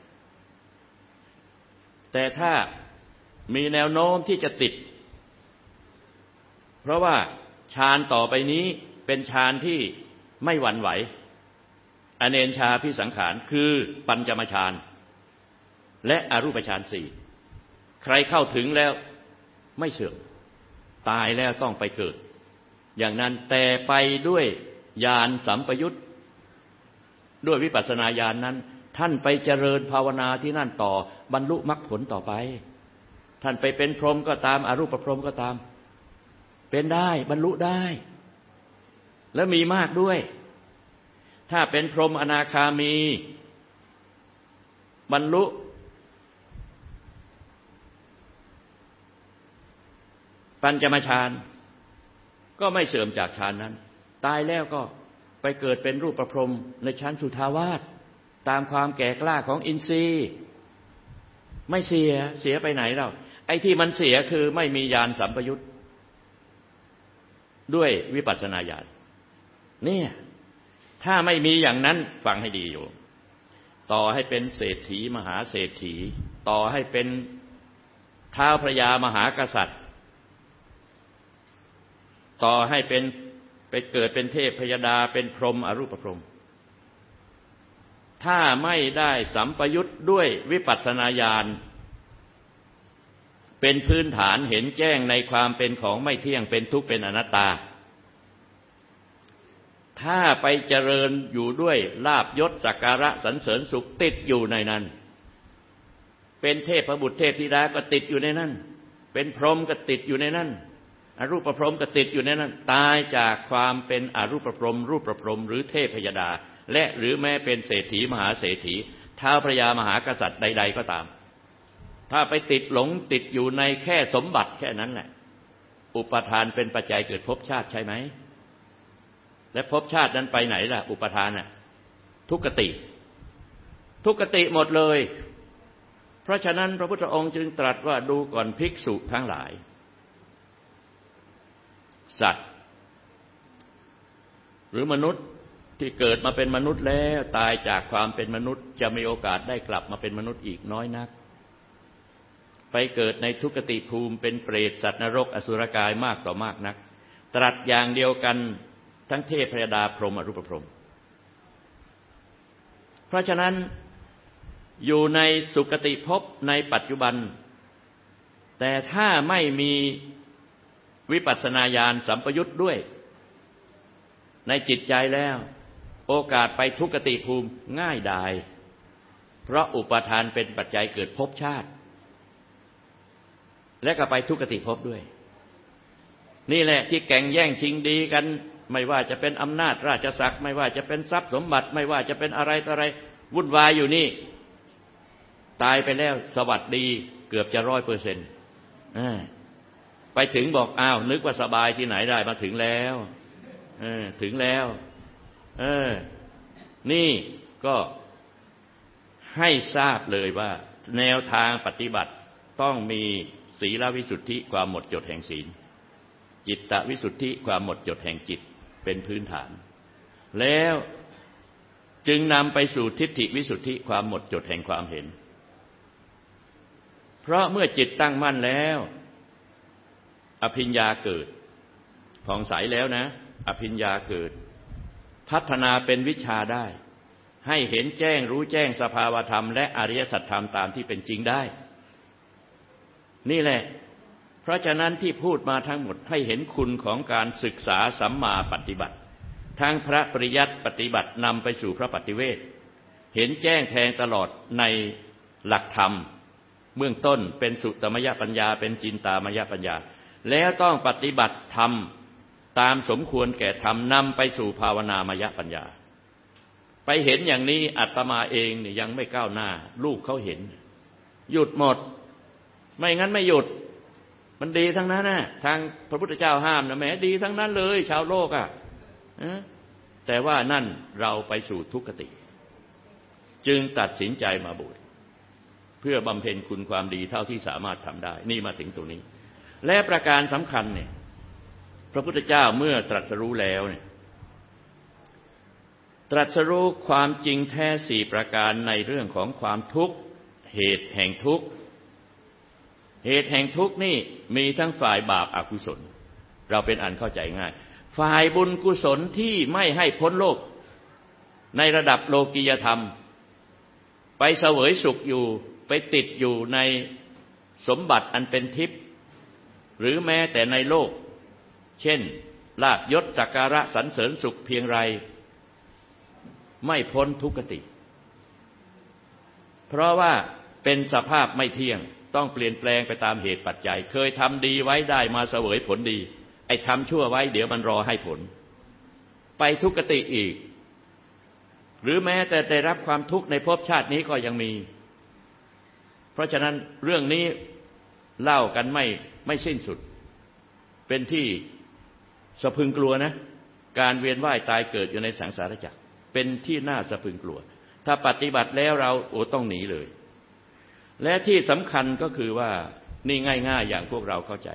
แต่ถ้ามีแนวโน้มที่จะติดเพราะว่าฌานต่อไปนี้เป็นฌานที่ไม่หวั่นไหวอเนญชาภิสังขารคือปัญจมฌานและอรูปฌานสี่ใครเข้าถึงแล้วไม่เสื่อมตายแล้วต้องไปเกิดอย่างนั้นแต่ไปด้วยญาณสัมปยุตด้วยวิปัสสนาญาณ น, นั้นท่านไปเจริญภาวนาที่นั่นต่อบรรลุมรรคผลต่อไปท่านไปเป็นพรหมก็ตามอรูปพรหมก็ตามเป็นได้บรรลุได้และมีมากด้วยถ้าเป็นพรหมอนาคามีบรรลุปัญจมฌานก็ไม่เสื่อมจากฌานนั้นตายแล้วก็ไปเกิดเป็นรูปประพรหมในชั้นสุทาวาสตามความแก่กล้าของอินทรีย์ไม่เสียเสียไปไหนเราไอ้ที่มันเสียคือไม่มีญาณสัมปยุตด้วยวิปัสสนาญาณเนี่ยถ้าไม่มีอย่างนั้นฟังให้ดีอยู่ต่อให้เป็นเศรษฐีมหาเศรษฐีต่อให้เป็นท้าวพระยามหากษัตริย์ต่อให้เป็นไปเกิดเป็นเทพพยดาเป็นพรหมอรูปพรหมถ้าไม่ได้สัมปยุตด้วยวิปัสสนาญาณเป็นพื้นฐานเห็นแจ้งในความเป็นของไม่เที่ยงเป็นทุกข์เป็นอนัตตาถ้าไปเจริญอยู่ด้วยลาภยศสักการะสรรเสริญสุขติดอยู่ในนั้นเป็นเทพบุตรเทพธิดาก็ติดอยู่ในนั้นเป็นพรหมก็ติดอยู่ในนั้นอรูปพรหมก็ติดอยู่ในนั้นตายจากความเป็นอรูปพรหมรูปพรหมหรือเทพพยดาและหรือแม้เป็นเศรษฐีมหาเศรษฐีท้าวพระยามหากษัตริย์ใดๆก็ตามถ้าไปติดหลงติดอยู่ในแค่สมบัติแค่นั้นแหละอุปทานเป็นปัจจัยเกิดภพชาติใช่ไหมและภพชาตินั้นไปไหนล่ะอุปทานน่ะทุกขติทุกขติหมดเลยเพราะฉะนั้นพระพุทธองค์จึงตรัสว่าดูก่อนภิกษุทั้งหลายสัตว์หรือมนุษย์ที่เกิดมาเป็นมนุษย์แล้วตายจากความเป็นมนุษย์จะมีโอกาสได้กลับมาเป็นมนุษย์อีกน้อยนักไปเกิดในทุกขติภูมิเป็นเปรตสัตว์นรกอสุรกายมากต่อมากนักตรัสอย่างเดียวกันทั้งเทพพยดาพรหมอรูปพรหมเพราะฉะนั้นอยู่ในสุคติภพในปัจจุบันแต่ถ้าไม่มีวิปัสสนาญาณสัมปยุตด้วยในจิตใจแล้วโอกาสไปทุกขติภูมิง่ายดายเพราะอุปทานเป็นปัจจัยเกิดภพชาติและก็ไปทุกขติภพด้วยนี่แหละที่แข่งแย่งชิงดีกันไม่ว่าจะเป็นอำนาจราชศักดิ์ไม่ว่าจะเป็นทรัพย์สมบัติไม่ว่าจะเป็นอะไรต่ออะไรวุ่นวายอยู่นี่ตายไปแล้วสวัสดีเกือบจะร้อยเปอร์เซ็นต์ไปถึงบอกอ้าวนึกว่าสบายที่ไหนได้มาถึงแล้วเออถึงแล้วเออนี่ก็ให้ทราบเลยว่าแนวทางปฏิบัติต้องมีศีลวิสุทธิความหมดจดแห่งศีลจิตตวิสุทธิความหมดจดแห่งจิตเป็นพื้นฐานแล้วจึงนำไปสู่ทิฏฐิวิสุทธิความหมดจดแห่งความเห็นเพราะเมื่อจิตตั้งมั่นแล้วอภิญญาเกิดผ่องใสแล้วนะอภิญญาเกิดพัฒนาเป็นวิชาได้ให้เห็นแจ้งรู้แจ้งสภาวธรรมและอริยสัจธรรมตามที่เป็นจริงได้นี่แหละเพราะฉะนั้นที่พูดมาทั้งหมดให้เห็นคุณของการศึกษาสัมมาปฏิบัติทั้งพระปริยัติปฏิบัตินำไปสู่พระปฏิเวทเห็นแจ้งแทงตลอดในหลักธรรมเบื้องต้นเป็นสุตตมยปัญญาเป็นจินตามยปัญญาแล้วต้องปฏิบัติธรรมตามสมควรแก่ธรรมนำไปสู่ภาวนามยปัญญาไปเห็นอย่างนี้อาตมาเองเนี่ยยังไม่ก้าวหน้าลูกเขาเห็นหยุดหมดไม่งั้นไม่หยุดมันดีทั้งนั้นนะทางพระพุทธเจ้าห้ามนะแหมดีทั้งนั้นเลยชาวโลกอ่ะแต่ว่านั่นเราไปสู่ทุกขติจึงตัดสินใจมาบวชเพื่อบำเพ็ญคุณความดีเท่าที่สามารถทำได้นี่มาถึงตรงนี้และประการสำคัญเนี่ยพระพุทธเจ้าเมื่อตรัสรู้แล้วเนี่ยตรัสรู้ความจริงแท้สี่ประการในเรื่องของความทุกข์เหตุแห่งทุกข์เหตุแห่งทุกข์นี่มีทั้งฝ่ายบาปอกุศลเราเป็นอันเข้าใจง่ายฝ่ายบุญกุศลที่ไม่ให้พ้นโลกในระดับโลกียธรรมไปเสวยสุขอยู่ไปติดอยู่ในสมบัติอันเป็นทิพย์หรือแม้แต่ในโลกเช่นลาภยศสักการะสรรเสริญสุขเพียงไรไม่พ้นทุกขติเพราะว่าเป็นสภาพไม่เที่ยงต้องเปลี่ยนแปลงไปตามเหตุปัจจัยเคยทำดีไว้ได้มาเสวยผลดีไอ้ทำชั่วไว้เดี๋ยวมันรอให้ผลไปทุกขติอีกหรือแม้แต่ได้รับความทุกข์ในภพชาตินี้ก็ยังมีเพราะฉะนั้นเรื่องนี้เล่ากันไม่ไม่สิ้นสุดเป็นที่สะพรึงกลัวนะการเวียนว่ายตายเกิดอยู่ในสังสารวัฏเป็นที่น่าสะพรึงกลัวถ้าปฏิบัติแล้วเราโอ้ต้องหนีเลยและที่สำคัญก็คือว่านี่ง่ายๆอย่างพวกเราเข้าใจ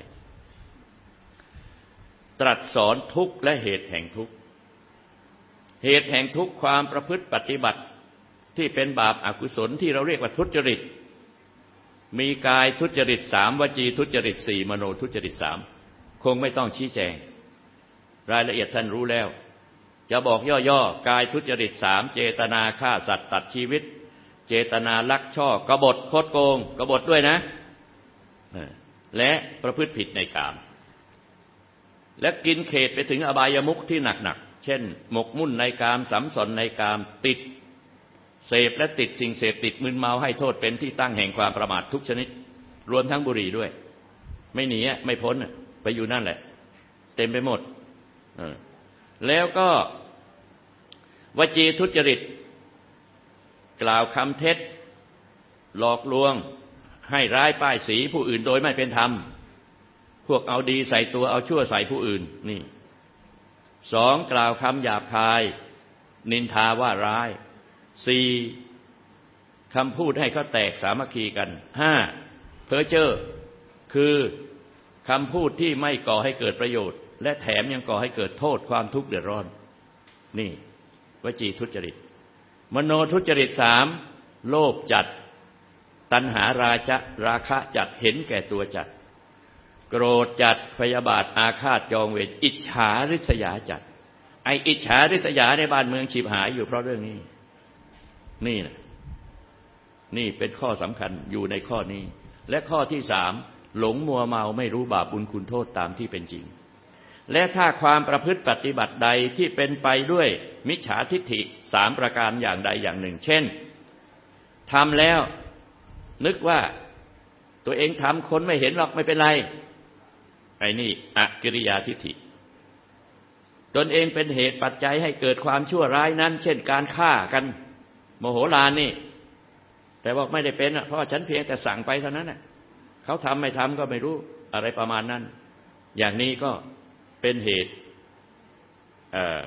ตรัสสอนทุกข์และเหตุแห่งทุกข์เหตุแห่งทุกข์ความประพฤติปฏิบัติที่เป็นบาปอกุศลที่เราเรียกว่าทุจริตมีกายทุจริตสามวจีทุจริตสี่มโนทุจริตสามคงไม่ต้องชี้แจงรายละเอียดท่านรู้แล้วจะบอกย่อๆกายทุจริตสามเจตนาฆ่าสัตว์ตัดชีวิตเจตนาลักช่อกบฏคดโกงกบฏด้วยนะและประพฤติผิดในกามและกินเขตไปถึงอบายมุขที่หนักๆเช่นหมกมุ่นในกามสัมสนในกามติดเสพและติดสิ่งเสพติดมึนเมาให้โทษเป็นที่ตั้งแห่งความประมาททุกชนิดรวมทั้งบุหรี่ด้วยไม่หนีไม่พ้นไปอยู่นั่นแหละเต็มไปหมดแล้วก็วจีทุจริตกล่าวคำเท็จหลอกลวงให้ร้ายป้ายสีผู้อื่นโดยไม่เป็นธรรมพวกเอาดีใส่ตัวเอาชั่วใส่ผู้อื่นนี่สองกล่าวคำหยาบคายนินทาว่าร้ายสี่คำพูดให้เขาแตกสามัคคีกันห้าเพ้อเจ้อคือคำพูดที่ไม่ก่อให้เกิดประโยชน์และแถมยังก่อให้เกิดโทษความทุกข์เดือดร้อนนี่วจีทุจริตมโนทุจริตสามโลภจัดตัณหาราจะราคะจัดเห็นแก่ตัวจัดโกรธจัดพยาบาทอาฆาตจองเวรอิจฉาริษยาจัดไออิจฉาริษยาในบ้านเมืองฉิบหายอยู่เพราะเรื่องนี้นี่นะนี่เป็นข้อสำคัญอยู่ในข้อนี้และข้อที่สามหลงมัวเมาไม่รู้บาปบุญคุณโทษตามที่เป็นจริงและถ้าความประพฤติปฏิบัติใดที่เป็นไปด้วยมิจฉาทิฏฐิสามประการอย่างใดอย่างหนึ่งเช่นทำแล้วนึกว่าตัวเองทำคนไม่เห็นหรอกไม่เป็นไรไอ้นี่อกิริยาทิฏฐิตนเองเป็นเหตุปัจจัยให้เกิดความชั่วร้ายนั้นเช่นการฆ่ากันโมโหฬารนี่แต่ว่าไม่ได้เป็นเพราะฉันเพียงแต่สั่งไปเท่านั้นเขาทำไม่ทำก็ไม่รู้อะไรประมาณนั้นอย่างนี้ก็เป็นเหตุเอ่อ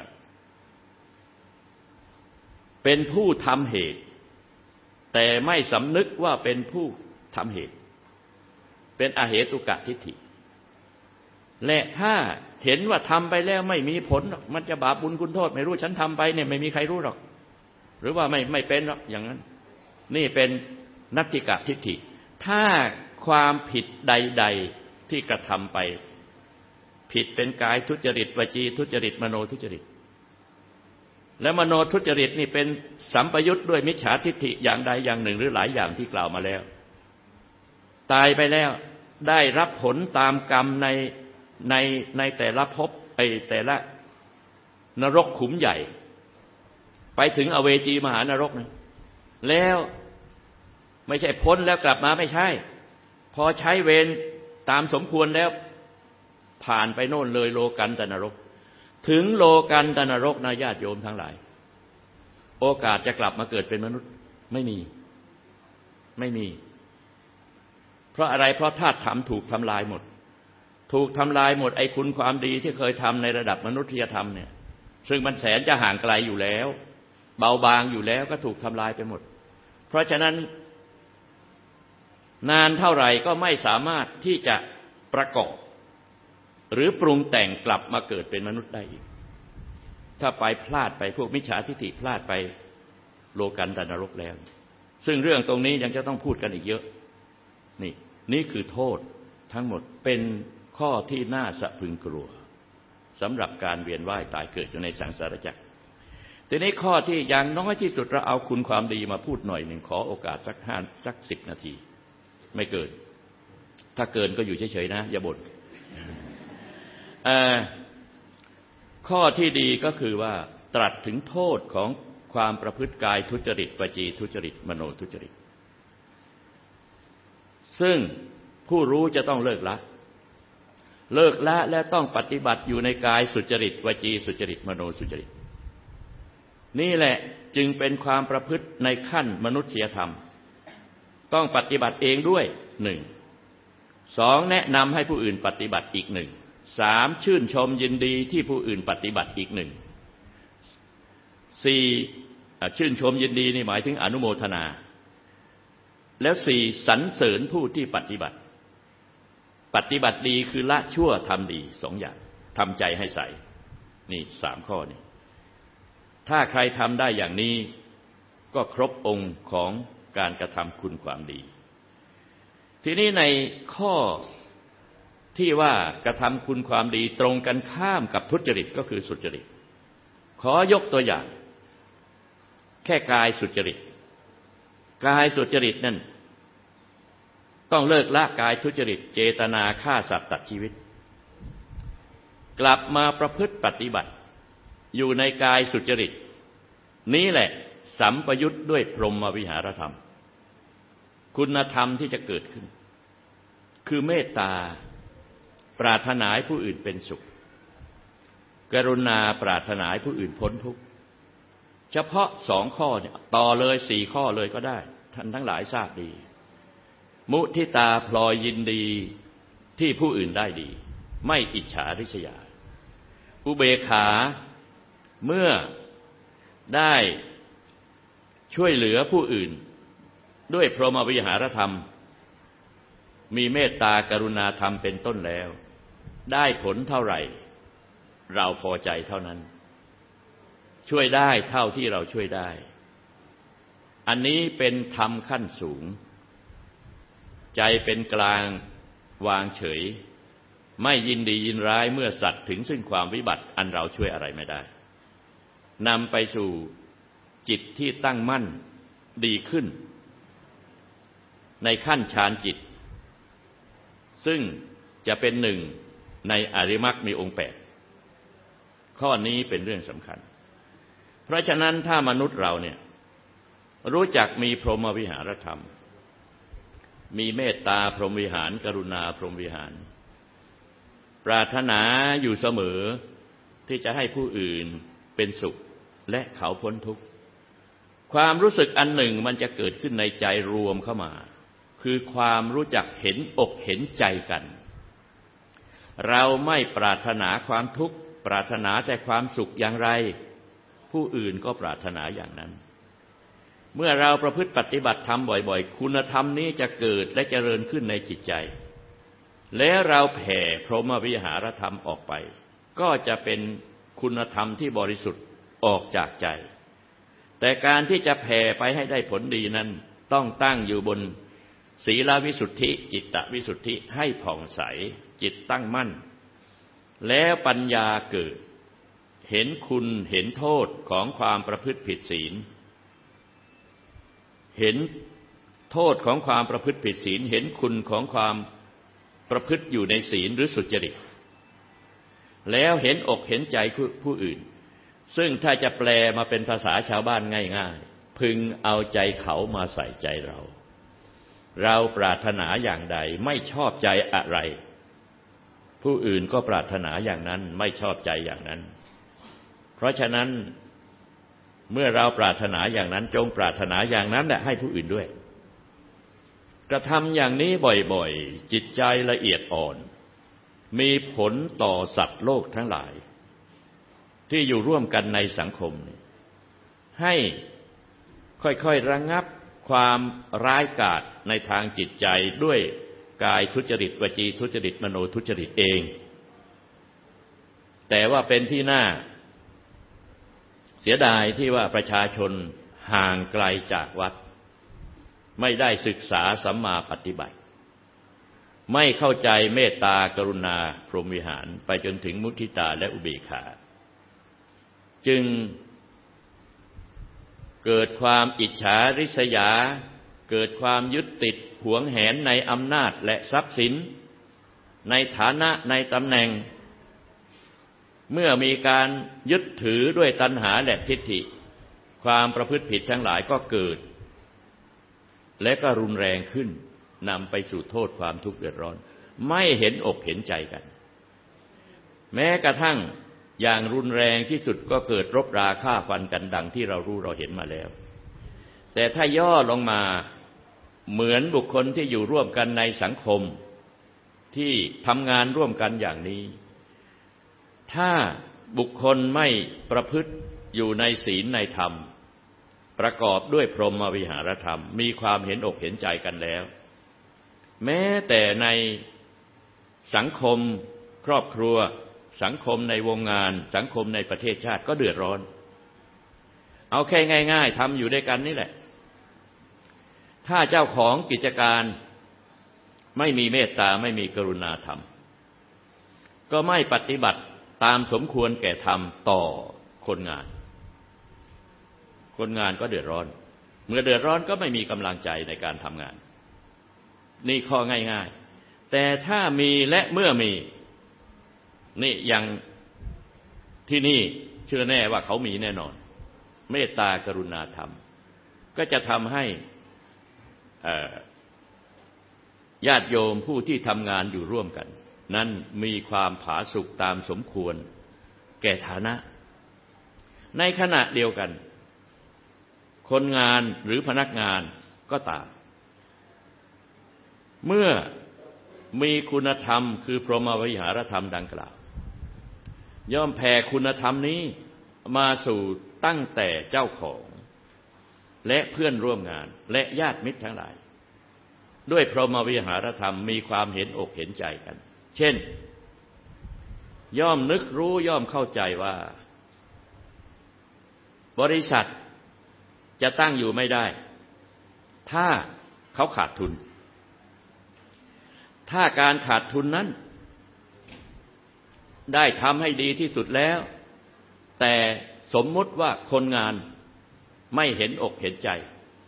เป็นผู้ทำเหตุแต่ไม่สำนึกว่าเป็นผู้ทำเหตุเป็นอเหตุกะทิฏฐิและถ้าเห็นว่าทำไปแล้วไม่มีผลมันจะบาปบุญคุณโทษไม่รู้ฉันทำไปเนี่ยไม่มีใครรู้หรอกหรือว่าไม่ไม่เป็นหรอกอย่างนั้นนี่เป็นนัตถิกะทิฏฐิถ้าความผิดใดๆที่กระทำไปผิดเป็นกายทุจริตวจีทุจริตมโนทุจริตและมโนทุจริตนี่เป็นสัมปยุตด้วยมิจฉาทิฏฐิอย่างใดอย่างหนึ่งหรือหลายอย่างที่กล่าวมาแล้วตายไปแล้วได้รับผลตามกรรมในในในแต่ละภพไอแต่ละนรกขุมใหญ่ไปถึงอเวจีมหานรกนะแล้วไม่ใช่พ้นแล้วกลับมาไม่ใช่พอใช้เวรตามสมควรแล้วผ่านไปโน่นเลยโลกันตนรกถึงโลกันตนรกนะญาติโยมทั้งหลายโอกาสจะกลับมาเกิดเป็นมนุษย์ไม่มีไม่มีเพราะอะไรเพราะธาตุธรรมถูกทำลายหมดถูกทำลายหมดไอ้คุณความดีที่เคยทำในระดับมนุษยธรรมเนี่ยซึ่งมันแสนจะห่างไกลอยู่แล้วเบาบางอยู่แล้วก็ถูกทำลายไปหมดเพราะฉะนั้นนานเท่าไหร่ก็ไม่สามารถที่จะประกอบหรือปรุงแต่งกลับมาเกิดเป็นมนุษย์ได้อีกถ้าไปพลาดไปพวกมิจฉาทิฏฐิพลาดไปโลกันตนรกแล้วซึ่งเรื่องตรงนี้ยังจะต้องพูดกันอีกเยอะนี่นี่คือโทษทั้งหมดเป็นข้อที่น่าสะพรึงกลัวสำหรับการเวียนว่ายตายเกิดอยู่ในสังสารวัฏทีนี้ข้อที่อย่างน้อยที่สุดเราเอาคุณความดีมาพูดหน่อยหนึ่งขอโอกาสสักห้าสักสิบนาทีไม่เกินถ้าเกินก็อยู่เฉยๆนะอย่าบ่นข้อที่ดีก็คือว่าตรัสถึงโทษของความประพฤติกายทุจริตวจีทุจริตมโนทุจริตซึ่งผู้รู้จะต้องเลิกละเลิกละและต้องปฏิบัติอยู่ในกายสุจริตวจีสุจริตมโนสุจริตนี่แหละจึงเป็นความประพฤติในขั้นมนุษยธรรมต้องปฏิบัติเองด้วยหนึ่งสองแนะนำให้ผู้อื่นปฏิบัติอีกหนึ่งสามชื่นชมยินดีที่ผู้อื่นปฏิบัติอีกหนึ่งสี่ชื่นชมยินดีนี่หมายถึงอนุโมทนาแล้วสี่สรรเสริญผู้ที่ปฏิบัติปฏิบัติดีคือละชั่วทำดีสองอย่างทำใจให้ใสนี่สามข้อนี้ถ้าใครทำได้อย่างนี้ก็ครบองค์ของการกระทำคุณความดีทีนี้ในข้อที่ว่ากระทำคุณความดีตรงกันข้ามกับทุจริตก็คือสุจริตขอยกตัวอย่างแค่กายสุจริตกายสุจริตนั่นต้องเลิกละกายทุจริตเจตนาฆ่าสัตว์ตัดชีวิตกลับมาประพฤติปฏิบัติอยู่ในกายสุจริตนี้แหละสัมปยุตด้วยพรหมวิหารธรรมคุณธรรมที่จะเกิดขึ้นคือเมตตาปรารถนาให้ผู้อื่นเป็นสุขกรุณาปรารถนาให้ผู้อื่นพ้นทุกข์เฉพาะสองข้อเนี่ยต่อเลยสี่ข้อเลยก็ได้ท่านทั้งหลายทราบดีมุทิตาพลอยยินดีที่ผู้อื่นได้ดีไม่อิจฉาริษยาอุเบกขาเมื่อได้ช่วยเหลือผู้อื่นด้วยพรหมวิหารธรรมมีเมตตากรุณาธรรมเป็นต้นแล้วได้ผลเท่าไหร่เราพอใจเท่านั้นช่วยได้เท่าที่เราช่วยได้อันนี้เป็นธรรมขั้นสูงใจเป็นกลางวางเฉยไม่ยินดียินร้ายเมื่อสัตว์ถึงซึ่งความวิบัติอันเราช่วยอะไรไม่ได้นำไปสู่จิตที่ตั้งมั่นดีขึ้นในขั้นฌานจิตซึ่งจะเป็นหนึ่งในอริยมรรคมีองค์แปดข้อนี้เป็นเรื่องสำคัญเพราะฉะนั้นถ้ามนุษย์เราเนี่ยรู้จักมีพรหมวิหารธรรมมีเมตตาพรหมวิหารกรุณาพรหมวิหารปรารถนาอยู่เสมอที่จะให้ผู้อื่นเป็นสุขและเขาพ้นทุกข์ความรู้สึกอันหนึ่งมันจะเกิดขึ้นในใจรวมเข้ามาคือความรู้จักเห็นอกเห็นใจกันเราไม่ปรารถนาความทุกข์ปรารถนาแต่ความสุขอย่างไรผู้อื่นก็ปรารถนาอย่างนั้นเมื่อเราประพฤติปฏิบัติธรรมบ่อยๆคุณธรรมนี้จะเกิดและเจริญขึ้นในจิตใจแล้วเราแผ่พรหมวิหารธรรมออกไปก็จะเป็นคุณธรรมที่บริสุทธิ์ออกจากใจแต่การที่จะแผ่ไปให้ได้ผลดีนั้นต้องตั้งอยู่บนศีลวิสุทธิจิตตวิสุทธิให้ผ่องใสจิตตั้งมั่นแล้วปัญญาเกิดเห็นคุณเห็นโทษของความประพฤติผิดศีลเห็นโทษของความประพฤติผิดศีลเห็นคุณของความประพฤติอยู่ในศีลหรือสุจริตแล้วเห็นอกเห็นใจผู้อื่นซึ่งถ้าจะแปลมาเป็นภาษาชาวบ้านง่ายๆพึงเอาใจเขามาใส่ใจเราเราปรารถนาอย่างใดไม่ชอบใจอะไรผู้อื่นก็ปรารถนาอย่างนั้นไม่ชอบใจอย่างนั้นเพราะฉะนั้นเมื่อเราปรารถนาอย่างนั้นจงปรารถนาอย่างนั้นแหละให้ผู้อื่นด้วยกระทำอย่างนี้บ่อยๆจิตใจละเอียดอ่อนมีผลต่อสัตว์โลกทั้งหลายที่อยู่ร่วมกันในสังคมให้ค่อยๆระงับความร้ายกาจในทางจิตใจด้วยกายทุจริตวจีทุจริตมโนทุจริตเองแต่ว่าเป็นที่น่าเสียดายที่ว่าประชาชนห่างไกลจากวัดไม่ได้ศึกษาสัมมาปฏิบัติไม่เข้าใจเมตตากรุณาพรหมวิหารไปจนถึงมุทิตาและอุเบกขาจึงเกิดความอิจฉาริษยาเกิดความยึดติดหวงแหนในอำนาจและทรัพย์สินในฐานะในตำแหน่งเมื่อมีการยึดถือด้วยตัณหาและทิฏฐิความประพฤติผิดทั้งหลายก็เกิดและก็รุนแรงขึ้นนำไปสู่โทษความทุกข์เดือดร้อนไม่เห็นอกเห็นใจกันแม้กระทั่งอย่างรุนแรงที่สุดก็เกิดรบราฆ่าฟันกันดังที่เรารู้เราเห็นมาแล้วแต่ถ้าย่อลงมาเหมือนบุคคลที่อยู่ร่วมกันในสังคมที่ทำงานร่วมกันอย่างนี้ถ้าบุคคลไม่ประพฤติอยู่ในศีลในธรรมประกอบด้วยพรหมวิหารธรรมมีความเห็นอกเห็นใจกันแล้วแม้แต่ในสังคมครอบครัวสังคมในวงงานสังคมในประเทศชาติก็เดือดร้อนเอาแค่ง่ายๆทำอยู่ด้วยกันนี่แหละถ้าเจ้าของกิจการไม่มีเมตตาไม่มีกรุณาธรรมก็ไม่ปฏิบัติตามสมควรแก่ธรรมต่อคนงานคนงานก็เดือดร้อนเมื่อเดือดร้อนก็ไม่มีกำลังใจในการทำงานนี่ข้อง่ายๆแต่ถ้ามีและเมื่อมีนี่อย่างที่นี่เชื่อแน่ว่าเขามีแน่นอนเมตตากรุณาธรรมก็จะทำให้ญาติโยมผู้ที่ทำงานอยู่ร่วมกันนั้นมีความผาสุกตามสมควรแก่ฐานะในขณะเดียวกันคนงานหรือพนักงานก็ตามเมื่อมีคุณธรรมคือพรหมวิหารธรรมดังกล่าวย่อมแผ่คุณธรรมนี้มาสู่ตั้งแต่เจ้าของและเพื่อนร่วมงานและญาติมิตรทั้งหลายด้วยพรหมวิหารธรรมมีความเห็นอกเห็นใจกันเช่นย่อมนึกรู้ย่อมเข้าใจว่าบริษัทจะตั้งอยู่ไม่ได้ถ้าเขาขาดทุนถ้าการขาดทุนนั้นได้ทำให้ดีที่สุดแล้วแต่สมมุติว่าคนงานไม่เห็นอกเห็นใจ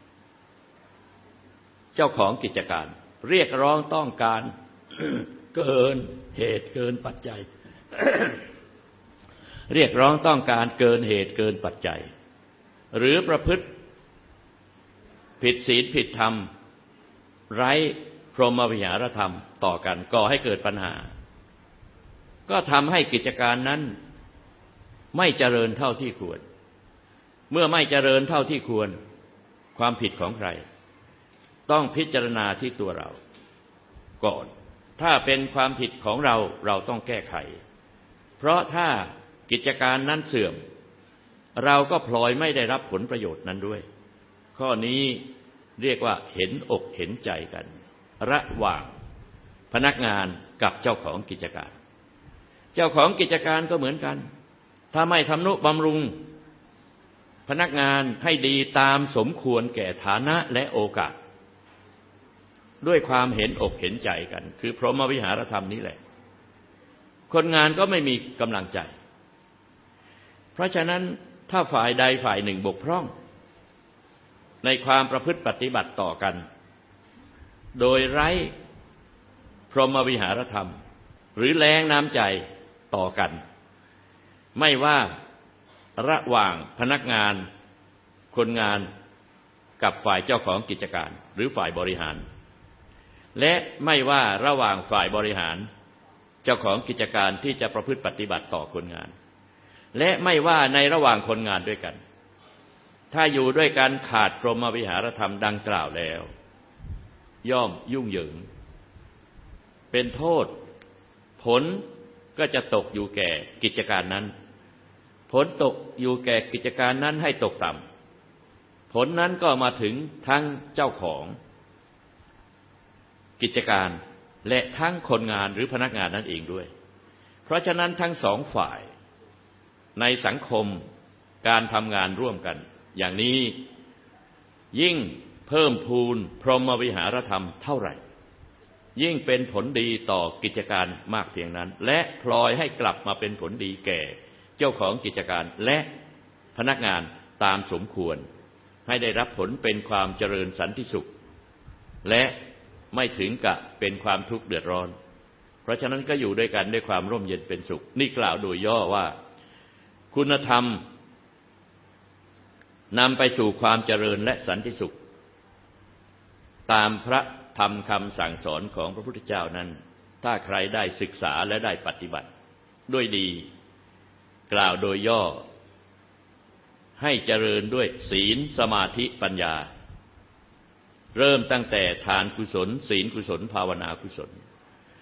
เจ้าของกิจการเรียกร้องต้องการ เกินเหตุเกินปัจจัย เรียกร้องต้องการเกินเหตุเกินปัจจัยหรือประพฤติผิดศีลผิดธรรมไร้พรหมวิหารธรรมต่อกันก่อให้เกิดปัญหาก็ทำให้กิจการนั้นไม่เจริญเท่าที่ควรเมื่อไม่เจริญเท่าที่ควรความผิดของใครต้องพิจารณาที่ตัวเราก่อนถ้าเป็นความผิดของเราเราต้องแก้ไขเพราะถ้ากิจการนั้นเสื่อมเราก็พลอยไม่ได้รับผลประโยชน์นั้นด้วยข้อนี้เรียกว่าเห็นอกเห็นใจกันระหว่างพนักงานกับเจ้าของกิจการเจ้าของกิจการก็เหมือนกันถ้าไม่ทำนุบำรุงพนักงานให้ดีตามสมควรแก่ฐานะและโอกาสด้วยความเห็นอกเห็นใจกันคือพรหมวิหารธรรมนี้แหละคนงานก็ไม่มีกำลังใจเพราะฉะนั้นถ้าฝ่ายใดฝ่ายหนึ่งบกพร่องในความประพฤติปฏิบัติต่อกันโดยไร้พรหมวิหารธรรมหรือแรงน้ำใจต่อกันไม่ว่าระหว่างพนักงานคนงานกับฝ่ายเจ้าของกิจการหรือฝ่ายบริหารและไม่ว่าระหว่างฝ่ายบริหารเจ้าของกิจการที่จะประพฤติปฏิบัติต่อคนงานและไม่ว่าในระหว่างคนงานด้วยกันถ้าอยู่ด้วยกันขาดพรหมวิหารธรรมดังกล่าวแล้วย่อมยุ่งเหยิงเป็นโทษผลก็จะตกอยู่แก่กิจการนั้นผลตกอยู่แก่กิจการนั้นให้ตกต่ำผลนั้นก็มาถึงทั้งเจ้าของกิจการและทั้งคนงานหรือพนักงานนั่นเองด้วยเพราะฉะนั้นทั้งสองฝ่ายในสังคมการทำงานร่วมกันอย่างนี้ยิ่งเพิ่มพูนพรหมวิหารธรรมเท่าไหร่ยิ่งเป็นผลดีต่อกิจการมากเพียงนั้นและพลอยให้กลับมาเป็นผลดีแก่เจ้าของกิจการและพนักงานตามสมควรให้ได้รับผลเป็นความเจริญสันติสุขและไม่ถึงกับเป็นความทุกข์เดือดร้อนเพราะฉะนั้นก็อยู่ด้วยกันด้วยความร่มเย็นเป็นสุขนี่กล่าวโดยย่อว่าคุณธรรมนำไปสู่ความเจริญและสันติสุขตามพระธรรมคำสั่งสอนของพระพุทธเจ้านั้นถ้าใครได้ศึกษาและได้ปฏิบัติด้วยดีกล่าวโดยย่อให้เจริญด้วยศีลสมาธิปัญญาเริ่มตั้งแต่ทานกุศลศีลกุศลภาวนากุศล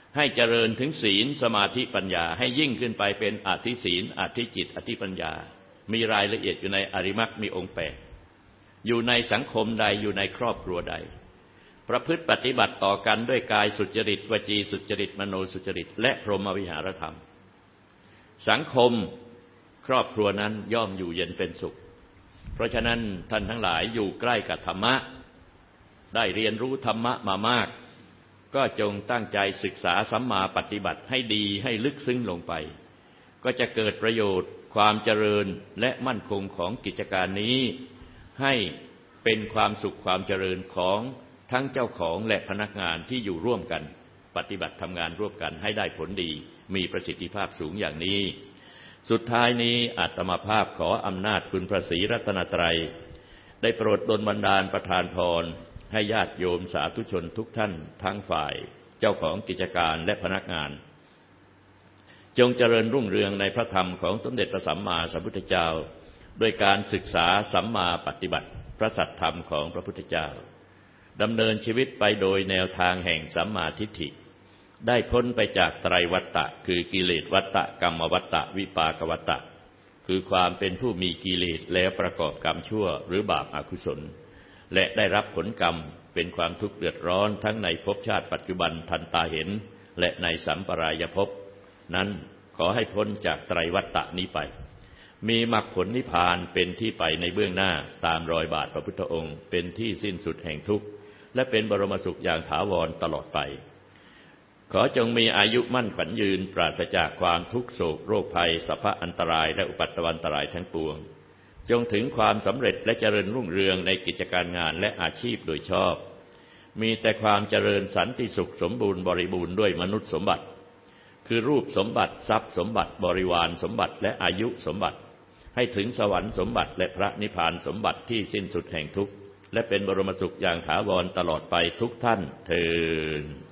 ให้เจริญถึงศีลสมาธิปัญญาให้ยิ่งขึ้นไปเป็นอธิศีลอธิจิตอธิปัญญามีรายละเอียดอยู่ในอริมักมีองค์แปดอยู่ในสังคมใดอยู่ในครอบครัวใดประพฤติปฏิบัติต่อกันด้วยกายสุจริตวจีสุจริตมโนสุจริตและพรหมวิหารธรรมสังคมครอบครัวนั้นย่อมอยู่เย็นเป็นสุขเพราะฉะนั้นท่านทั้งหลายอยู่ใกล้กับธรรมะได้เรียนรู้ธรรมะมามากก็จงตั้งใจศึกษาสัมมาปฏิบัติให้ดีให้ลึกซึ้งลงไปก็จะเกิดประโยชน์ความเจริญและมั่นคงของกิจการนี้ให้เป็นความสุขความเจริญของทั้งเจ้าของและพนักงานที่อยู่ร่วมกันปฏิบัติทำงานร่วมกันให้ได้ผลดีมีประสิทธิภาพสูงอย่างนี้สุดท้ายนี้อาตมาภาพขออำนาจคุณพระศรีรัตนตรัยได้โปรดดลบันดาลประทานพรให้ญาติโยมสาธุชนทุกท่านทั้งฝ่ายเจ้าของกิจการและพนักงานจงเจริญรุ่งเรืองในพระธรรมของสมเด็จพระสัมมาสัมพุทธเจ้าด้วยการศึกษาสัมมาปฏิบัติพระสัทธรรมของพระพุทธเจ้าดำเนินชีวิตไปโดยแนวทางแห่งสัมมาทิฏฐิได้พ้นไปจากไตรวัฏฏะคือกิเลสวัฏฏะกรรมวัฏฏะวิปากวัฏฏะคือความเป็นผู้มีกิเลสแล้วประกอบกรรมชั่วหรือบาปอกุศลและได้รับผลกรรมเป็นความทุกข์เดือดร้อนทั้งในภพชาติปัจจุบันทันตาเห็นและในสัมปรายภพนั้นขอให้พ้นจากไตรวัฏฏะนี้ไปมีมรรคผลนิพพานเป็นที่ไปในเบื้องหน้าตามรอยบาทพระพุทธองค์เป็นที่สิ้นสุดแห่งทุกข์และเป็นบรมสุขอย่างถาวรตลอดไปขอจงมีอายุมั่นขวัญยืนปราศจากความทุกข์โศกโรคภัยสัพพะอันตรายและอุปัตตวันตรายทั้งปวงจงถึงความสำเร็จและเจริญรุ่งเรืองในกิจการงานและอาชีพโดยชอบมีแต่ความเจริญสันติสุขสมบูรณ์บริบูรณ์ด้วยมนุษย์สมบัติคือรูปสมบัติทรัพย์สมบัติบริวารสมบัติและอายุสมบัติให้ถึงสวรรค์สมบัติและพระนิพพานสมบัติที่สิ้นสุดแห่งทุกข์และเป็นบรมสุขอย่างถาวรตลอดไปทุกท่านเทอญ